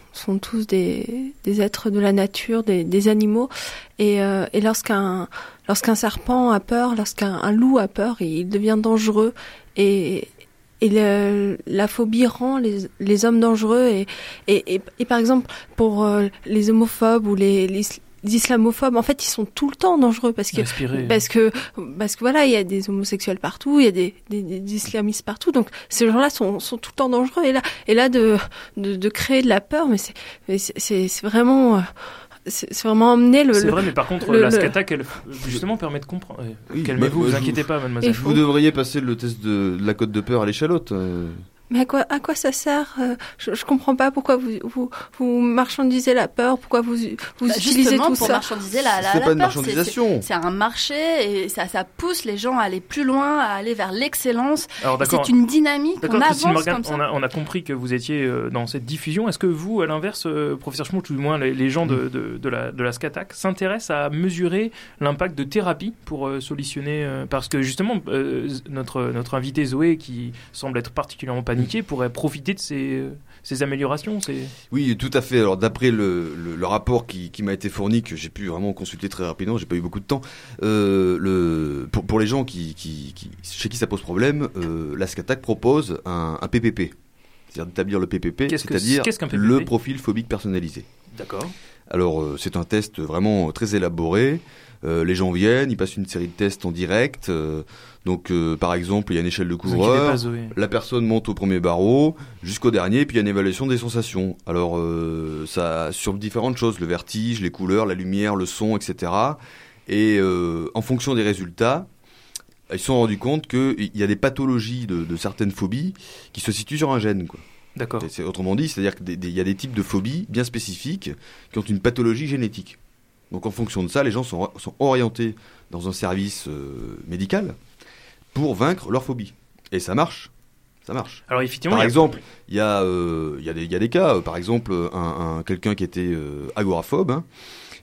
sont tous des, des êtres de la nature, des, des animaux. Et, euh, et lorsqu'un, lorsqu'un serpent a peur, lorsqu'un un loup a peur, il devient dangereux. Et, et le, la phobie rend les, les hommes dangereux. Et, et, et, et par exemple, pour euh, les homophobes ou les, les les islamophobes, en fait, ils sont tout le temps dangereux parce que, Respirer. parce que, parce que voilà, il y a des homosexuels partout, il y a des, des, des islamistes partout, donc ces gens-là sont, sont tout le temps dangereux. Et là, et là, de, de, de créer de la peur, mais c'est, c'est, c'est vraiment, c'est, c'est vraiment emmener le. C'est le, vrai, mais par contre, le, la le... SCATAC, elle justement permet de comprendre. Oui, Calmez-vous, bah, vous bah, inquiétez vous, pas, mademoiselle. Vous devriez passer le test de, de la cote de peur à l'échalote. Euh... Mais à quoi, à quoi ça sert? je, je comprends pas pourquoi vous, vous, vous marchandisez la peur, pourquoi vous, vous bah utilisez tout pour ça. Pour marchandiser la, la, c'est la pas une peur, marchandisation. C'est, c'est, c'est un marché et ça, ça pousse les gens à aller plus loin, à aller vers l'excellence. Alors, d'accord. C'est une dynamique. D'accord, on Christine avance Morgan, comme ça. on a, on a compris que vous étiez dans cette diffusion. Est-ce que vous, à l'inverse, euh, professeur Schmout, ou du moins les, les gens de, de, de la, de la SCATAC, s'intéressent à mesurer l'impact de thérapie pour euh, solutionner euh, parce que justement, euh, notre, notre invité Zoé, qui semble être particulièrement paniquée, pourrait profiter de ces, ces améliorations. Ces... Oui, tout à fait. Alors d'après le, le, le rapport qui, qui m'a été fourni, que j'ai pu vraiment consulter très rapidement, j'ai pas eu beaucoup de temps, euh, le, pour, pour les gens qui, qui, qui, chez qui ça pose problème, euh, la SCATAC propose un, un P P P. C'est-à-dire d'établir le P P P, qu'est-ce c'est-à-dire que, qu'est-ce qu'un P P P? Le profil phobique personnalisé. D'accord. Alors euh, c'est un test vraiment très élaboré. Euh, les gens viennent, ils passent une série de tests en direct. Euh, donc, euh, par exemple, il y a une échelle de couvreur. La personne monte au premier barreau jusqu'au dernier, puis il y a une évaluation des sensations. Alors, euh, ça sur différentes choses, le vertige, les couleurs, la lumière, le son, et cetera. Et euh, en fonction des résultats, ils se sont rendus compte qu'il y a des pathologies de, de certaines phobies qui se situent sur un gène, quoi. D'accord. C'est, autrement dit, c'est-à-dire qu'il y a des types de phobies bien spécifiques qui ont une pathologie génétique. Donc en fonction de ça, les gens sont, sont orientés dans un service euh, médical pour vaincre leur phobie. Et ça marche. Ça marche. Alors effectivement, par il y a... exemple, il y a, euh, il y a des, il y a des cas. Euh, par exemple, un, un, quelqu'un qui était euh, agoraphobe, hein,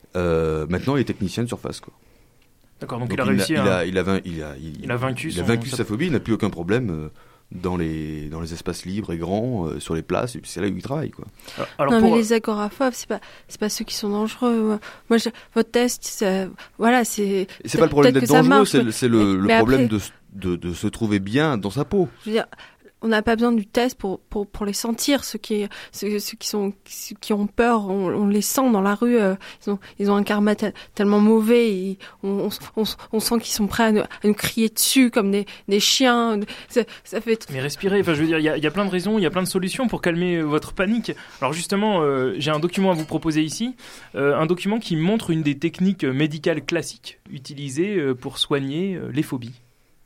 euh, maintenant il est technicien de surface, quoi. D'accord, donc, donc il a réussi il a, à... Il a, il a, il a, il, il a vaincu, il a son... vaincu sa phobie, il n'a plus aucun problème euh, dans les, dans les espaces libres et grands, euh, sur les places, et puis c'est là où il travaille, quoi. Alors, alors non, pour... mais les agoraphobes, c'est pas, c'est pas ceux qui sont dangereux. Moi, je, votre test, c'est, voilà, c'est... Et c'est pas le problème d'être dangereux, marche, c'est, mais... c'est le, le problème après... de, de, de se trouver bien dans sa peau. Je veux dire... On n'a pas besoin du test pour pour pour les sentir. Ceux qui ceux, ceux qui sont ceux qui ont peur, on, on les sent dans la rue. Euh, ils ont ils ont un karma te, tellement mauvais. Et on, on, on on sent qu'ils sont prêts à nous, à nous crier dessus comme des des chiens. Ça, ça fait. Mais respirez. Enfin, je veux dire, il y a il y a plein de raisons, il y a plein de solutions pour calmer votre panique. Alors justement, euh, j'ai un document à vous proposer ici, euh, un document qui montre une des techniques médicales classiques utilisées pour soigner les phobies.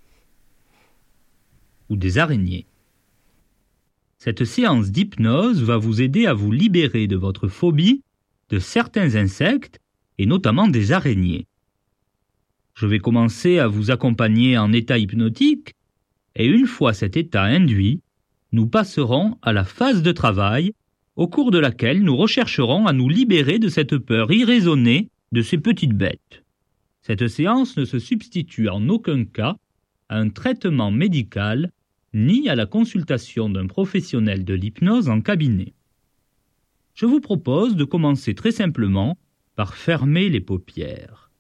Ou des araignées. Cette séance d'hypnose va vous aider à vous libérer de votre phobie de certains insectes et notamment des araignées. Je vais commencer à vous accompagner en état hypnotique et une fois cet état induit, nous passerons à la phase de travail au cours de laquelle nous rechercherons à nous libérer de cette peur irraisonnée de ces petites bêtes. Cette séance ne se substitue en aucun cas à un traitement médical ni à la consultation d'un professionnel de l'hypnose en cabinet. Je vous propose de commencer très simplement par fermer les paupières.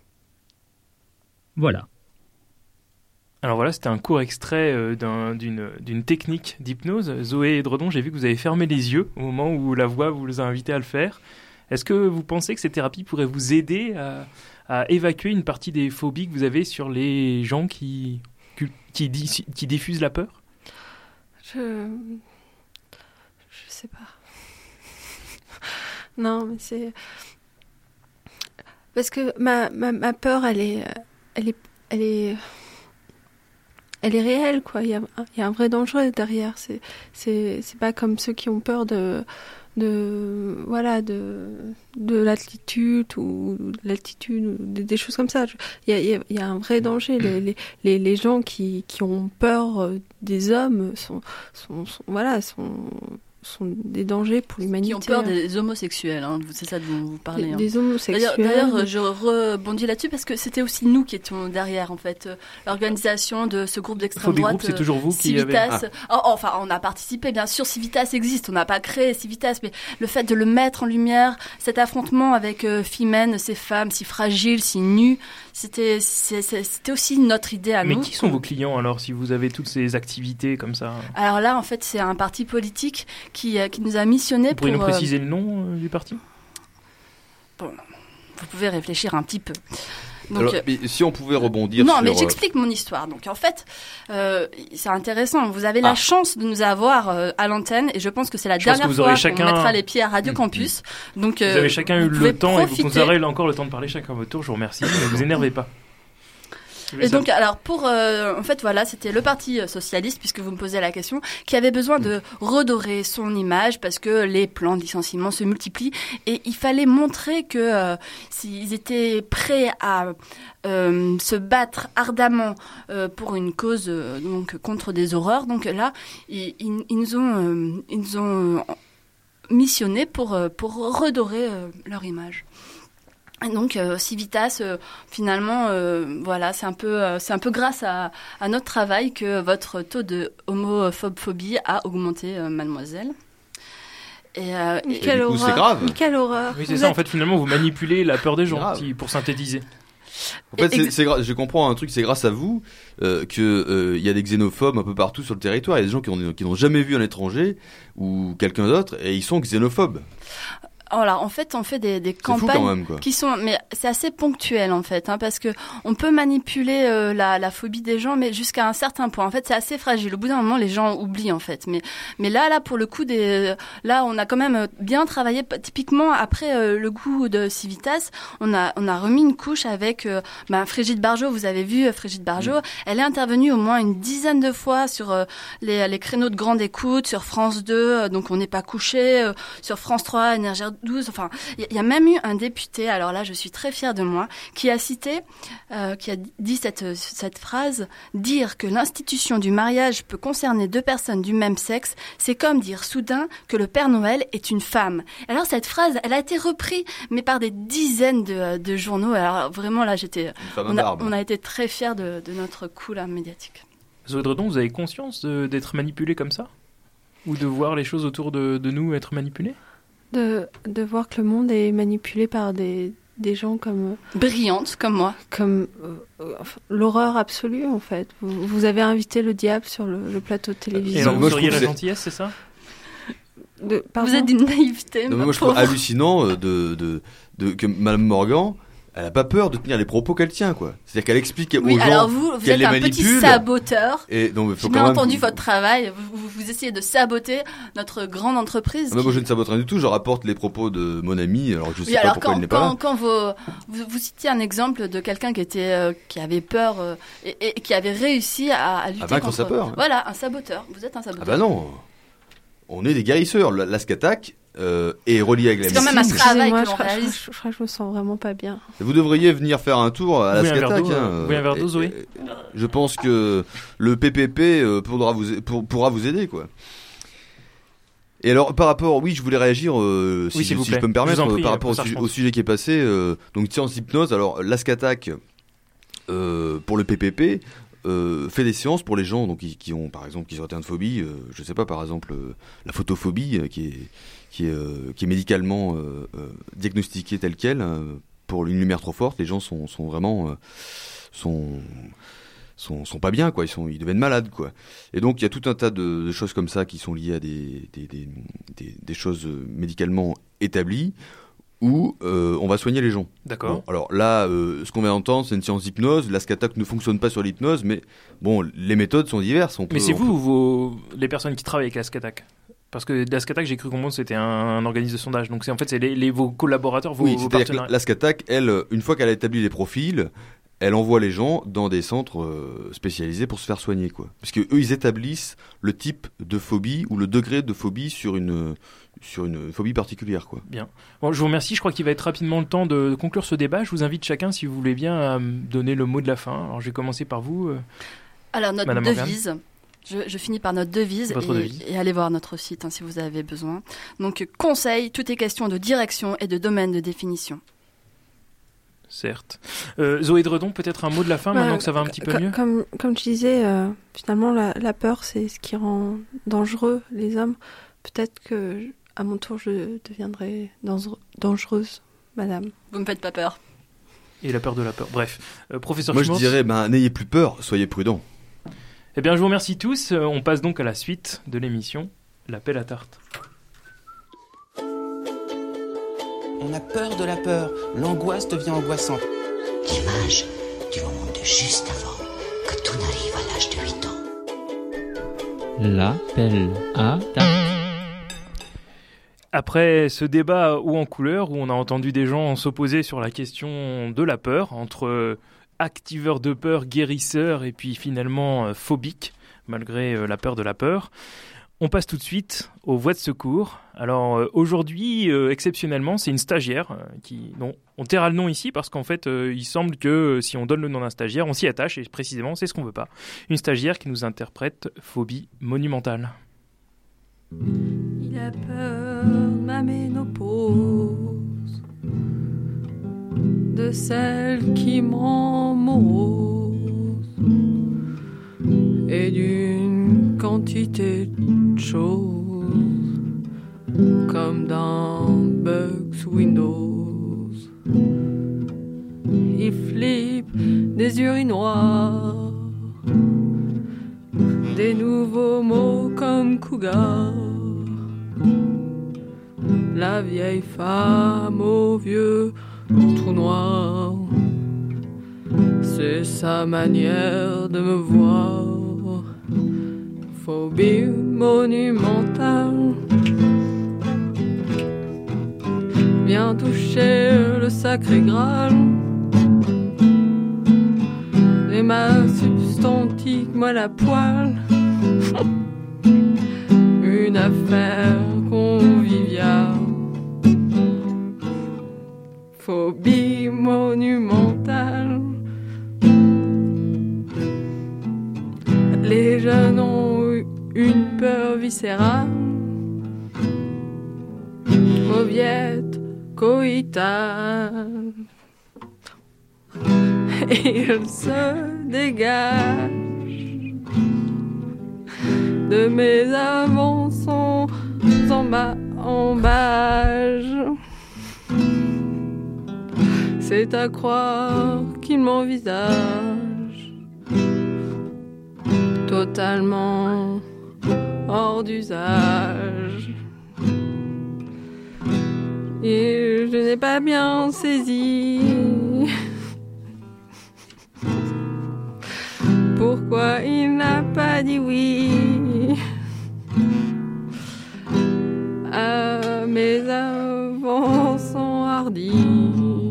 Voilà. Alors voilà, c'était un court extrait euh, d'un, d'une, d'une technique d'hypnose. Zoé Edredon, j'ai vu que vous avez fermé les yeux au moment où la voix vous a invité à le faire. Est-ce que vous pensez que ces thérapies pourraient vous aider à, à évacuer une partie des phobies que vous avez sur les gens qui... Qui, di- qui diffuse la peur ? Je... Je sais pas. Non, mais c'est... Parce que ma, ma, ma peur, elle est... Elle est... Elle est... Elle est réelle, quoi. Il y a, il y a un vrai danger derrière. C'est, c'est, c'est pas comme ceux qui ont peur de... de voilà de de l'altitude ou de l'altitude ou des, des choses comme ça. Il y a il y a, il y a un vrai danger. Les les les, les gens qui qui ont peur des hommes sont sont, sont voilà sont sont des dangers pour l'humanité. Qui ont peur des homosexuels, hein, c'est ça dont vous parlez. Des, hein. des homosexuels. D'ailleurs, d'ailleurs, je rebondis là-dessus parce que c'était aussi nous qui étions derrière, en fait, euh, l'organisation de ce groupe d'extrême Phobie droite. Group, c'est toujours vous qui Civitas. avez... Ah. Oh, enfin, on a participé, bien sûr. Civitas existe, on n'a pas créé Civitas, mais le fait de le mettre en lumière, cet affrontement avec euh, Phimène, ces femmes si fragiles, si nues, c'était, c'est, c'est, c'était aussi notre idée à mais nous. Mais qui sont vos clients alors, si vous avez toutes ces activités comme ça? Alors là, en fait, c'est un parti politique qui, euh, qui nous a missionnés pour... Vous pourriez nous euh, préciser le nom euh, du parti? Bon, vous pouvez réfléchir un petit peu. Donc, alors, mais si on pouvait rebondir non, sur... mais j'explique mon histoire. Donc, en fait, euh, c'est intéressant. Vous avez la Ah. chance de nous avoir euh, à l'antenne, et je pense que c'est la Je pense dernière que vous aurez fois chacun- qu'on mettra les pieds à Radio Campus. Donc, Vous euh, avez chacun eu vous pouvez le temps et profiter. vous aurez encore le temps de parler chacun à votre tour. Je vous remercie. Ne vous énervez pas. Et donc, alors, pour, euh, en fait, voilà, c'était le Parti socialiste, puisque vous me posez la question, qui avait besoin de redorer son image parce que les plans de licenciement se multiplient et il fallait montrer que euh, s'ils étaient prêts à euh, se battre ardemment euh, pour une cause euh, donc contre des horreurs. Donc là, ils, ils, ils nous ont, euh, ils nous ont euh, missionnés pour euh, pour redorer euh, leur image. Et donc euh, Civitas, euh, finalement, euh, voilà, c'est un peu, euh, c'est un peu grâce à, à notre travail que votre taux de homophobie a augmenté, euh, mademoiselle. Et, euh, Mais et- quelle du coup, horreur. c'est grave. Mais quelle horreur. Oui, c'est Vous ça. êtes- En fait, finalement, vous manipulez la peur des gens, Grave. si- pour synthétiser. En fait, Et- c'est, c'est gra- je comprends un truc, c'est grâce à vous euh, que euh, il y a des xénophobes un peu partout sur le territoire. Il y a des gens qui, ont, qui n'ont jamais vu un étranger ou quelqu'un d'autre et ils sont xénophobes. Voilà, en fait, on fait des, des C'est fou campagnes quand même, quoi. qui sont, mais c'est assez ponctuel en fait, hein, parce que on peut manipuler euh, la, la phobie des gens, mais jusqu'à un certain point. En fait, c'est assez fragile. Au bout d'un moment, les gens oublient en fait. Mais, mais là, là, pour le coup, des, là, on a quand même bien travaillé. Typiquement, après euh, le goût de Civitas, on a, on a remis une couche avec euh, ben, Frigide Barjot. Vous avez vu euh, Frigide Barjot. Elle est intervenue au moins une dizaine de fois sur euh, les, les créneaux de grande écoute, sur France deux, euh, donc on n'est pas couché, euh, sur France trois, Énergie douze, enfin, il y, y a même eu un député, alors là je suis très fière de moi, qui a cité, euh, qui a dit cette, cette phrase, dire que l'institution du mariage peut concerner deux personnes du même sexe, c'est comme dire soudain que le Père Noël est une femme. Alors cette phrase, elle a été reprise, mais par des dizaines de, de journaux, alors vraiment là j'étais, femme on a, barbe. on a été très fiers de, de notre coup là médiatique. Zoé Dredon, vous avez conscience de- d'être manipulé comme ça? Ou de voir les choses autour de, de nous être manipulées? De, de voir que le monde est manipulé par des, des gens comme... Brillantes, comme moi. Comme euh, euh, enfin, l'horreur absolue, en fait. Vous, vous avez invité le diable sur le, le plateau de télévision. Et alors, vous moi, je seriez trouve la que c'est- gentillesse, c'est ça? De, pardon Vous êtes d'une naïveté, Non, mais ma moi, je trouve pauvre. hallucinant euh, de, de, de, que Madame Morgan, elle a pas peur de tenir les propos qu'elle tient, quoi. C'est-à-dire qu'elle explique Oui, aux gens alors vous, vous qu'elle êtes les un petit manipule. saboteur. Et non, mais faut J'ai quand bien même... entendu votre travail. Vous, vous, vous essayez de saboter notre grande entreprise. Ah, mais moi, qui- je ne sabote rien du tout. Je rapporte les propos de mon ami. Alors, je sais Oui, pas alors pourquoi quand, il n'est pas quand, là. quand vous, vous, vous citiez un exemple de quelqu'un qui était, euh, qui avait peur euh, et, et qui avait réussi à, à lutter vaincre contre. sa peur. Voilà, un saboteur. Vous êtes un saboteur. Ah bah non. On est des guérisseurs. La- L'Ascatac euh, est relié avec la C'est quand même médecine. un travail Excusez-moi, que je, l'on crois- je, réalise. crois- je crois que je me sens vraiment pas bien. Vous devriez venir faire un tour à Vous voulez un verre l'Ascatac. d'eau, hein, euh, vous voulez un verre d'eau, et- Zoé et- Je pense que le P P P euh, pourra vous, pour- pourra vous aider, quoi. Et alors, par rapport, oui, je voulais réagir, euh, si, Oui, je, s'il vous si je plaît. peux me permettre, Je vous en euh, prie, par rapport au, professeur sujet- Schmantz. au sujet qui est passé. Euh, donc, séance d'hypnose. Alors, l'Ascatac, euh, pour le P P P, euh, fait des séances pour les gens donc, qui, qui ont, par exemple, qui ont atteint de phobie. Euh, je sais pas, par exemple, euh, la photophobie, euh, qui est, qui est, euh, qui est médicalement euh, euh, diagnostiquée telle quelle. euh, pour une lumière trop forte, les gens sont, sont vraiment... euh, sont... Sont, sont pas bien, quoi. Ils sont, ils deviennent malades, quoi. Et donc il y a tout un tas de, de choses comme ça qui sont liées à des, des, des, des, des choses euh, médicalement établies où euh, on va soigner les gens. D'accord. Bon, alors là, euh, ce qu'on vient d'entendre, c'est une séance d'hypnose. L'Ascatac ne fonctionne pas sur l'hypnose, mais bon, les méthodes sont diverses. On peut, Mais c'est on vous ou vos... les personnes qui travaillent avec l'Ascatac? Parce que l'Ascatac, j'ai cru comprendre que c'était un, un organisme de sondage. Donc c'est en fait c'est les, les, vos collaborateurs, vos, Oui, vos c'est-à-dire que partenaires. l'Ascatac, elle, une fois qu'elle a établi les profils, elle envoie les gens dans des centres euh, spécialisés pour se faire soigner, quoi. Parce que eux, ils établissent le type de phobie ou le degré de phobie sur une sur une phobie particulière, quoi. Bien. Bon, je vous remercie. Je crois qu'il va être rapidement le temps de conclure ce débat. Je vous invite chacun, si vous voulez bien, à me donner le mot de la fin. Alors je vais commencer par vous. euh, Alors notre Madame Morgane. devise, Je, je finis par notre devise, Votre et, devise. et allez voir notre site hein, si vous avez besoin. Donc, conseil, tout est question de direction et de domaine de définition. Certes. Euh, Zoé Dredon, peut-être un mot de la fin, Bah, maintenant que ça va un petit peu co- mieux. Comme, comme tu disais, euh, finalement, la, la peur, c'est ce qui rend dangereux les hommes. Peut-être que, à mon tour, je deviendrai dangereux- dangereuse, madame. Vous me faites pas peur. Et la peur de la peur. Bref, euh, professeur Moi je Schmortz. dirais, ben, n'ayez plus peur, soyez prudents. Eh bien, je vous remercie tous. Euh, On passe donc à la suite de l'émission, l'appel à tarte. On a peur de la peur. L'angoisse devient angoissante. L'image du moment de juste avant que tout n'arrive à l'âge de huit ans. L'appel à tarte. Après ce débat haut en couleur, où on a entendu des gens s'opposer sur la question de la peur, entre euh, activeurs de peur, guérisseurs, et puis finalement euh, phobiques, malgré euh, la peur de la peur, on passe tout de suite aux voies de secours. Alors euh, aujourd'hui, euh, exceptionnellement, c'est une stagiaire euh, qui... Non, on taira le nom ici parce qu'en fait, euh, il semble que euh, si on donne le nom d'un stagiaire, on s'y attache, et précisément, c'est ce qu'on veut pas. Une stagiaire qui nous interprète Phobie monumentale. Il a peur de ma ménopause, de celle qui me rend morose, et d'une quantité de choses, comme dans Bugs Windows. Il flippe des urinoirs, des nouveaux mots comme cougar. La vieille femme au vieux trou noir, c'est sa manière de me voir. Phobie monumentale, vient toucher le sacré Graal. Et ma substantique moelle à poil, une affaire conviviale. Phobie monumentale. Les jeunes ont eu une peur viscérale, mauviette coïtale. Et il se dégage de mes avançons en bas en bâge. C'est à croire qu'il m'envisage totalement hors d'usage. Et je n'ai pas bien saisi pourquoi il n'a pas dit oui à mes avançons hardis,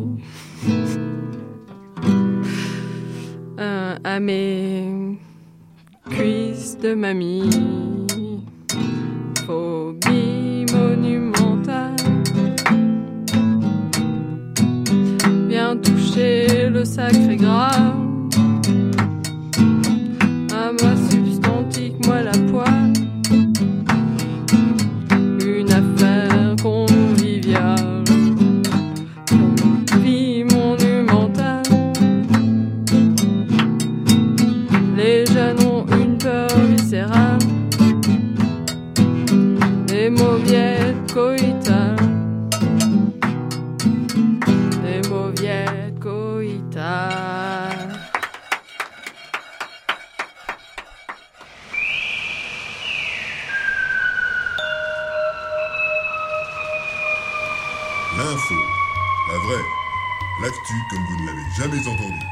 euh, à mes cuisses de mamie. Phobie monumentale, vient toucher le sacré Graal. À ma substantique moelle à poil, une affaire conviviale. Vie monumentale, les jeunes ont une peur viscérale, des mauviettes coïtales, des mauviettes coïtales. L'info, la vraie, l'actu comme vous ne l'avez jamais entendu.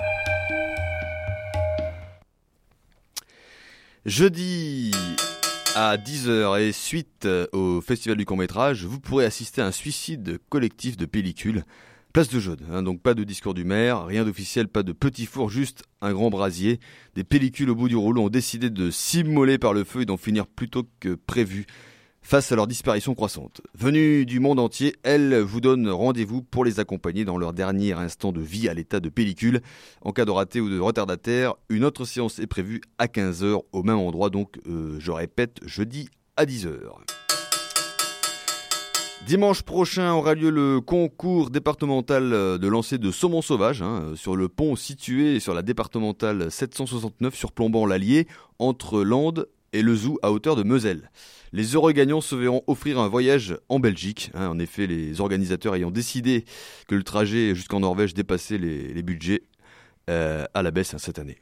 Jeudi à dix heures et suite au Festival du court-métrage, vous pourrez assister à un suicide collectif de pellicules. Place de Jaude, hein, donc pas de discours du maire, rien d'officiel, pas de petit four, juste un grand brasier. Des pellicules au bout du rouleau ont décidé de s'immoler par le feu et d'en finir plus tôt que prévu face à leur disparition croissante. Venues du monde entier, elles vous donnent rendez-vous pour les accompagner dans leur dernier instant de vie à l'état de pellicule. En cas de raté ou de retardataire, une autre séance est prévue à quinze heures au même endroit, donc euh, je répète, jeudi à dix heures. Dimanche prochain aura lieu le concours départemental de lancer de saumon sauvage hein, sur le pont situé sur la départementale sept cent soixante-neuf sur Plombant-l'Allier entre Landes et le Zoo à hauteur de Moselle. Les heureux gagnants se verront offrir un voyage en Belgique. Hein, en effet, les organisateurs ayant décidé que le trajet jusqu'en Norvège dépassait les, les budgets euh, à la baisse hein, cette année.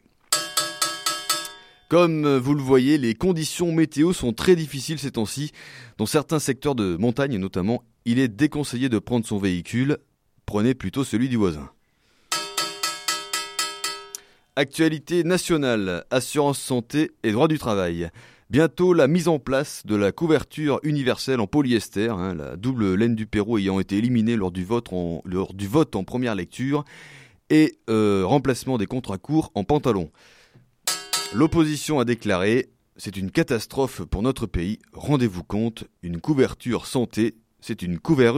Comme vous le voyez, les conditions météo sont très difficiles ces temps-ci. Dans certains secteurs de montagne notamment, il est déconseillé de prendre son véhicule. Prenez plutôt celui du voisin. Actualité nationale, assurance santé et droit du travail. Bientôt la mise en place de la couverture universelle en polyester, hein, la double laine du Pérou ayant été éliminée lors du vote en, lors du vote en première lecture, et euh, remplacement des contrats courts en pantalon. L'opposition a déclaré « C'est une catastrophe pour notre pays. Rendez-vous compte, une couverture santé, c'est une couverture. »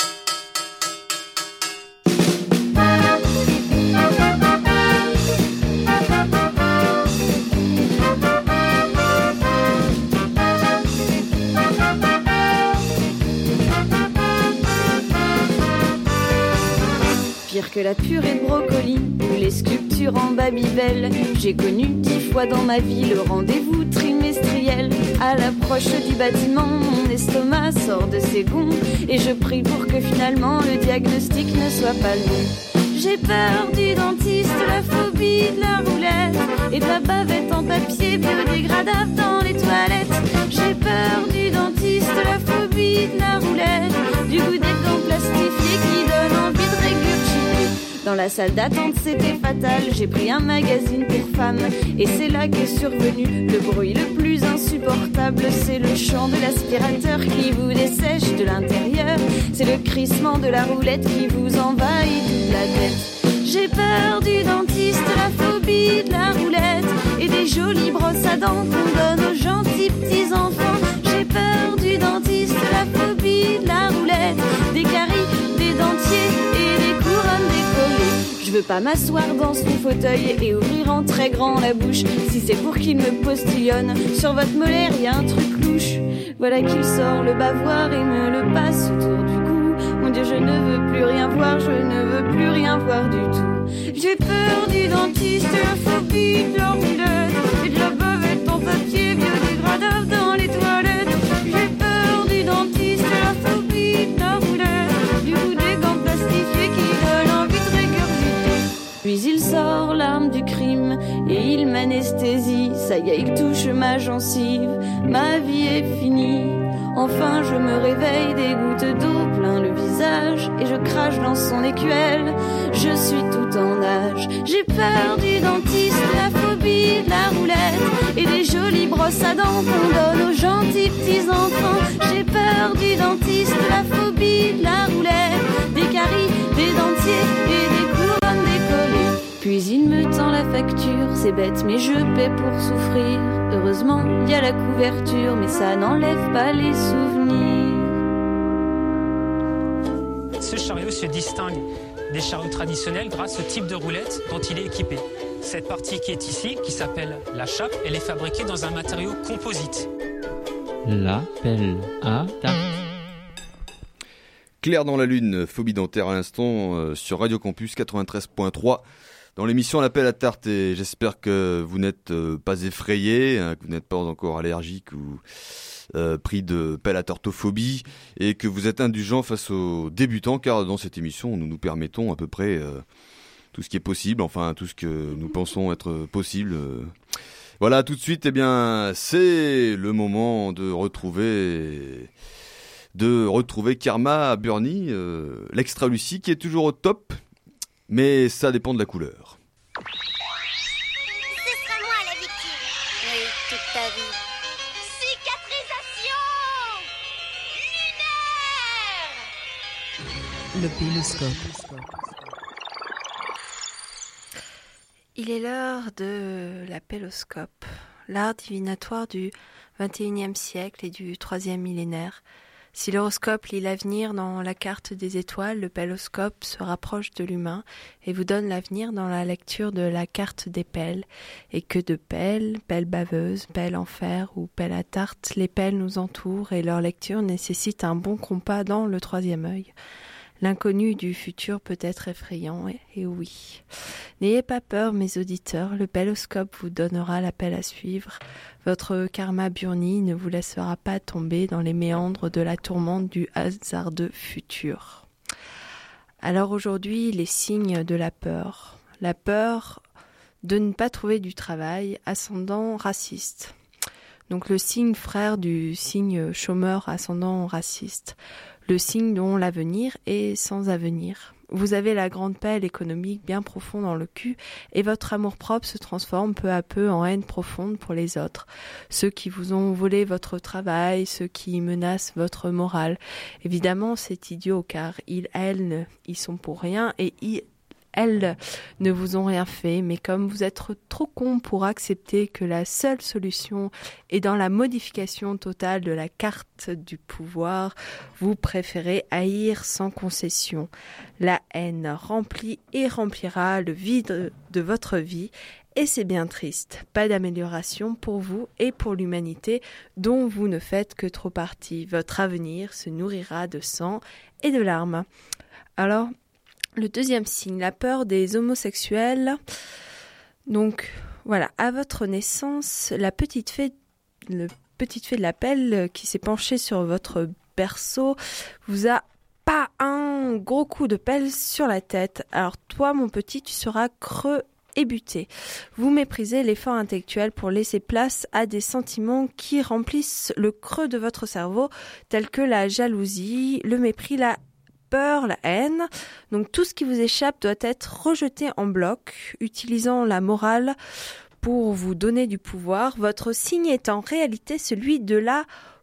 Pire que la purée de brocoli ou les sculptures en Babybel, j'ai connu dix fois dans ma vie le rendez-vous trimestriel. À l'approche du bâtiment, mon estomac sort de ses gonds et je prie pour que finalement le diagnostic ne soit pas le bon. J'ai peur du dentiste, la phobie de la roulette et de la bavette en papier biodégradable dans les toilettes. J'ai peur du dentiste, la phobie de la roulette, du goût des gants plastifiés qui donne envie de régurgiter. Dans la salle d'attente c'était fatal, j'ai pris un magazine pour femmes et c'est là qu'est survenu le bruit le plus insupportable. C'est le chant de l'aspirateur qui vous dessèche de l'intérieur, c'est le crissement de la roulette qui vous envahit toute la tête. J'ai peur du dentiste, la phobie de la roulette et des jolies brosses à dents qu'on donne aux gentils petits enfants. J'ai peur du dentiste, la phobie de la roulette, des caries, des dentiers et des couronnes décollées. Je veux pas m'asseoir dans son fauteuil et ouvrir en très grand la bouche. Si c'est pour qu'il me postillonne, sur votre molaire y a un truc louche. Voilà qu'il sort le bavoir et me le passe autour du cou. Mon Dieu, je ne veux plus rien voir, je ne veux plus rien voir du tout. J'ai peur du dentiste, la phobie de la roulette et de la bavette en papier biodégradable dans les toilettes. J'ai peur du dentiste, la phobie de la roulette, du goût des gants plastifiés qui donnent envie de régurgiter. Puis il sort l'arme du crime et il m'anesthésie. Ça y est, il touche ma gencive, ma vie est finie. Enfin je me réveille, des gouttes d'eau plein le visage et je crache dans son écuelle, je suis tout en nage. J'ai peur du dentiste, la phobie de la roulette et des jolies brosses à dents qu'on donne aux gentils petits enfants. J'ai peur du dentiste, la phobie de la roulette, des caries, des dentiers et des couronnes décollées. Puis il me tend la facture, c'est bête mais je paie pour souffrir. Heureusement, il y a la couverture, mais ça n'enlève pas les souvenirs. Ce chariot se distingue des chariots traditionnels grâce au type de roulette dont il est équipé. Cette partie qui est ici, qui s'appelle la chape, elle est fabriquée dans un matériau composite. La pelle à tarte. Claire dans la lune, phobie dentaire à l'instant euh, sur Radio Campus quatre-vingt-treize point trois. Dans l'émission L'appel à tarte, et j'espère que vous n'êtes euh, pas effrayés, hein, que vous n'êtes pas encore allergique ou euh, pris de pelle à tartophobie et que vous êtes indulgents face aux débutants, car dans cette émission, nous nous permettons à peu près euh, tout ce qui est possible, enfin tout ce que nous pensons être possible. Euh. Voilà, tout de suite, eh bien, c'est le moment de retrouver, de retrouver Karma Burnie, euh, l'extra Lucie qui est toujours au top. Mais ça dépend de la couleur. Ce sera moi la victime. Oui, toute ta vie. Cicatrisation lunaire. Le péloscope. Il est l'heure de la péloscope, l'art divinatoire du vingt et unième siècle et du troisième millénaire. Si l'horoscope lit l'avenir dans la carte des étoiles, le pelloscope se rapproche de l'humain et vous donne l'avenir dans la lecture de la carte des pelles. Et que de pelles, pelles baveuses, pelles en fer ou pelles à tarte, les pelles nous entourent et leur lecture nécessite un bon compas dans le troisième œil. L'inconnu du futur peut être effrayant, et, et oui. N'ayez pas peur, mes auditeurs, le pelloscope vous donnera la pelle à suivre. Votre karma burni ne vous laissera pas tomber dans les méandres de la tourmente du hasardeux futur. Alors aujourd'hui, les signes de la peur. La peur de ne pas trouver du travail, ascendant raciste. Donc le signe frère du signe chômeur, ascendant raciste. Le signe dont l'avenir est sans avenir. Vous avez la grande pelle économique bien profonde dans le cul et votre amour-propre se transforme peu à peu en haine profonde pour les autres. Ceux qui vous ont volé votre travail, ceux qui menacent votre morale. Évidemment, c'est idiot car ils, elles, ils sont pour rien et ils, elles ne vous ont rien fait, mais comme vous êtes trop cons pour accepter que la seule solution est dans la modification totale de la carte du pouvoir, vous préférez haïr sans concession. La haine remplit et remplira le vide de votre vie, et c'est bien triste. Pas d'amélioration pour vous et pour l'humanité dont vous ne faites que trop partie. Votre avenir se nourrira de sang et de larmes. Alors, le deuxième signe, la peur des homosexuels. Donc, voilà, à votre naissance, la petite fée, le petite fée de la pelle qui s'est penchée sur votre berceau vous a pas un gros coup de pelle sur la tête. Alors toi, mon petit, tu seras creux et buté. Vous méprisez l'effort intellectuel pour laisser place à des sentiments qui remplissent le creux de votre cerveau, tels que la jalousie, le mépris, la peur, la haine. Donc tout ce qui vous échappe doit être rejeté en bloc, utilisant la morale pour vous donner du pouvoir. Votre signe est en réalité celui de la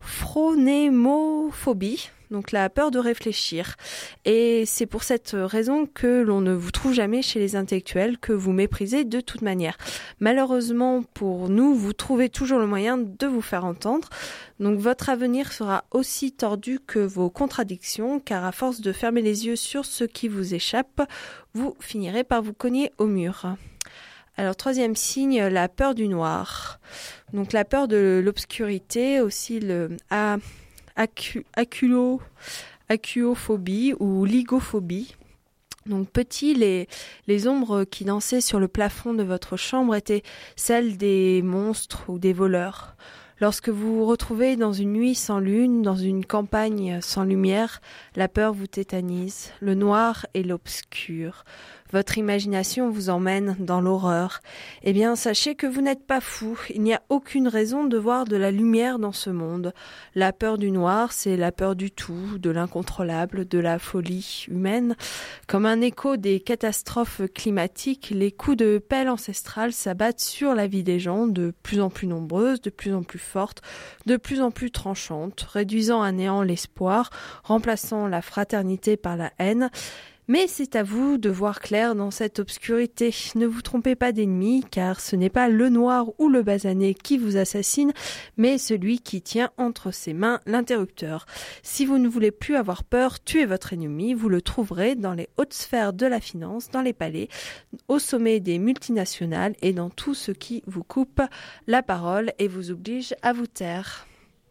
phronémophobie, donc la peur de réfléchir. Et c'est pour cette raison que l'on ne vous trouve jamais chez les intellectuels, que vous méprisez de toute manière. Malheureusement pour nous, vous trouvez toujours le moyen de vous faire entendre. Donc votre avenir sera aussi tordu que vos contradictions, car à force de fermer les yeux sur ce qui vous échappe, vous finirez par vous cogner au mur. Alors, troisième signe, la peur du noir. Donc, la peur de l'obscurité, aussi le a, acu, aculo, acuophobie ou ligophobie. Donc, petit, les, les ombres qui dansaient sur le plafond de votre chambre étaient celles des monstres ou des voleurs. Lorsque vous vous retrouvez dans une nuit sans lune, dans une campagne sans lumière, la peur vous tétanise, le noir et l'obscur. Votre imagination vous emmène dans l'horreur. Eh bien, sachez que vous n'êtes pas fou. Il n'y a aucune raison de voir de la lumière dans ce monde. La peur du noir, c'est la peur du tout, de l'incontrôlable, de la folie humaine. Comme un écho des catastrophes climatiques, les coups de pelle ancestrale s'abattent sur la vie des gens, de plus en plus nombreuses, de plus en plus fortes, de plus en plus tranchantes, réduisant à néant l'espoir, remplaçant la fraternité par la haine. Mais c'est à vous de voir clair dans cette obscurité. Ne vous trompez pas d'ennemi, car ce n'est pas le noir ou le basané qui vous assassine, mais celui qui tient entre ses mains l'interrupteur. Si vous ne voulez plus avoir peur, tuez votre ennemi. Vous le trouverez dans les hautes sphères de la finance, dans les palais, au sommet des multinationales et dans tout ce qui vous coupe la parole et vous oblige à vous taire.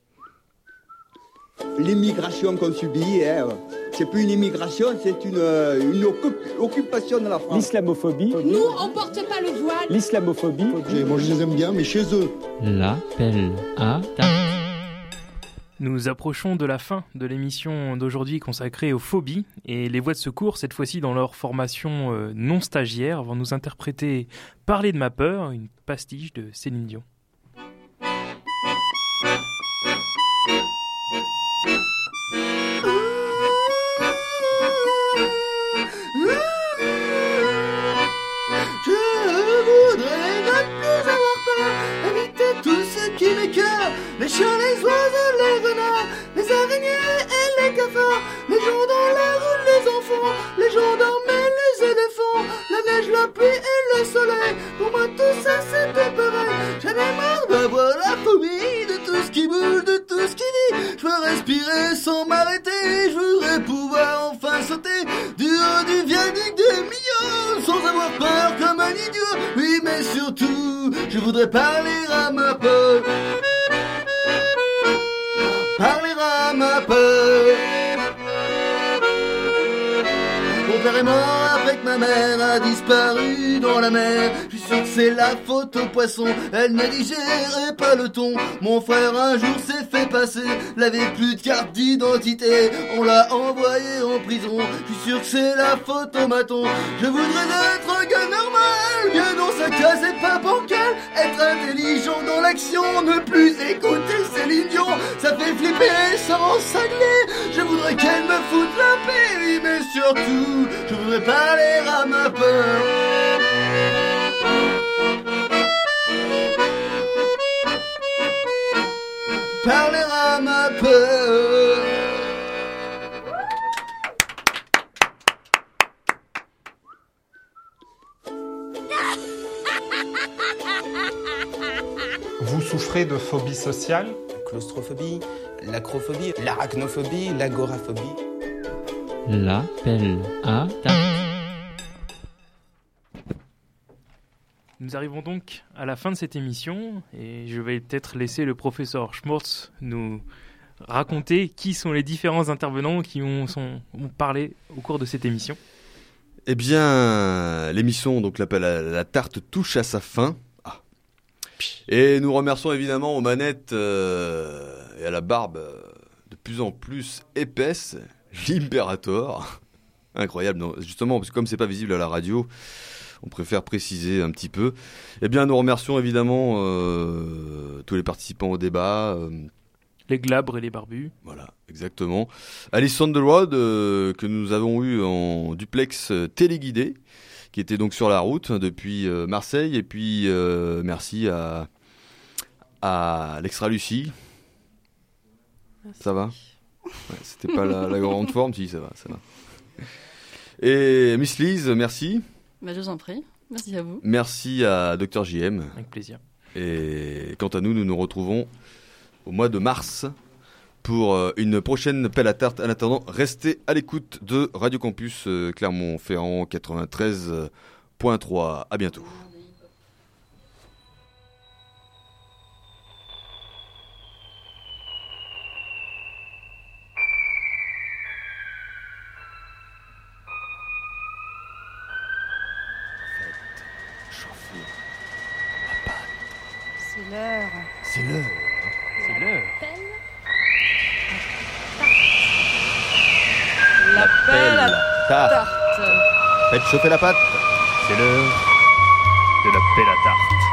L'immigration qu'on subit, hein, c'est plus une immigration, c'est une, une occupation de la France. L'islamophobie. Nous, on porte pas le voile. L'islamophobie. Moi, je les aime bien, mais chez eux. La pelle à tarte. Nous approchons de la fin de l'émission d'aujourd'hui consacrée aux phobies et les voies de secours, cette fois-ci dans leur formation euh, non stagiaire, vont nous interpréter Parler de ma peur, une pastiche de Céline Dion. Les chiens, les oiseaux, les renards, les araignées et les cafards, les gens dans la rue, les enfants, les gendarmes et les éléphants, la neige, la pluie et le soleil, pour moi tout ça c'est tout pareil. J'en ai marre d'avoir la phobie de tout ce qui sans m'arrêter. Je voudrais pouvoir enfin sauter du haut du viaduc des millions sans avoir peur comme un idiot. Oui, mais surtout, je voudrais parler à ma peur. Parler à ma peur. Mon père est mort après que ma mère a disparu dans la mer. Je suis sûr que c'est la faute au poisson, elle ne digérait pas le thon. Mon frère un jour s'est fait passer, n'avait plus de carte d'identité, on l'a envoyé en prison. Je suis sûr que c'est la faute au maton. Je voudrais être un gars normal, bien dans sa case et pas bancal. Être intelligent dans l'action, ne plus écouter Céline Dion, ça fait flipper sans s'agler. Je voudrais qu'elle me foute la paix, oui, mais surtout je voudrais parler à ma peur. Parler à ma peur. Vous souffrez de phobie sociale ? Claustrophobie, l'acrophobie, l'arachnophobie, l'agoraphobie. La pelle à tarte. Nous arrivons donc à la fin de cette émission et je vais peut-être laisser le professeur Schmortz nous raconter qui sont les différents intervenants qui ont, sont, ont parlé au cours de cette émission. Eh bien, l'émission, donc l'appel à la tarte, touche à sa fin. Ah. Et nous remercions évidemment aux manettes euh, et à la barbe euh, de plus en plus épaisse, l'Imperator. Incroyable, non, justement, parce que comme c'est pas visible à la radio, on préfère préciser un petit peu. Eh bien, nous remercions évidemment euh, tous les participants au débat. Euh, les glabres et les barbus. Voilà, exactement. Alice on the Road, euh, que nous avons eu en duplex euh, téléguidé, qui était donc sur la route depuis euh, Marseille. Et puis, euh, merci à, à l'Extra Lucie. Merci. Ça va ? Ouais, c'était pas la, la grande forme, si, ça va, ça va. Et Miss Lise, merci. Bah, je vous en prie. Merci à vous. Merci à Docteur J M. Avec plaisir. Et quant à nous, nous nous retrouvons au mois de mars pour une prochaine pelle à tarte. En attendant, restez à l'écoute de Radio Campus Clermont-Ferrand quatre-vingt-treize point trois. À bientôt. C'est l'heure. C'est l'heure. C'est l'heure. La pelle à tarte. tarte. Faites chauffer la pâte. C'est l'heure de la pelle à tarte.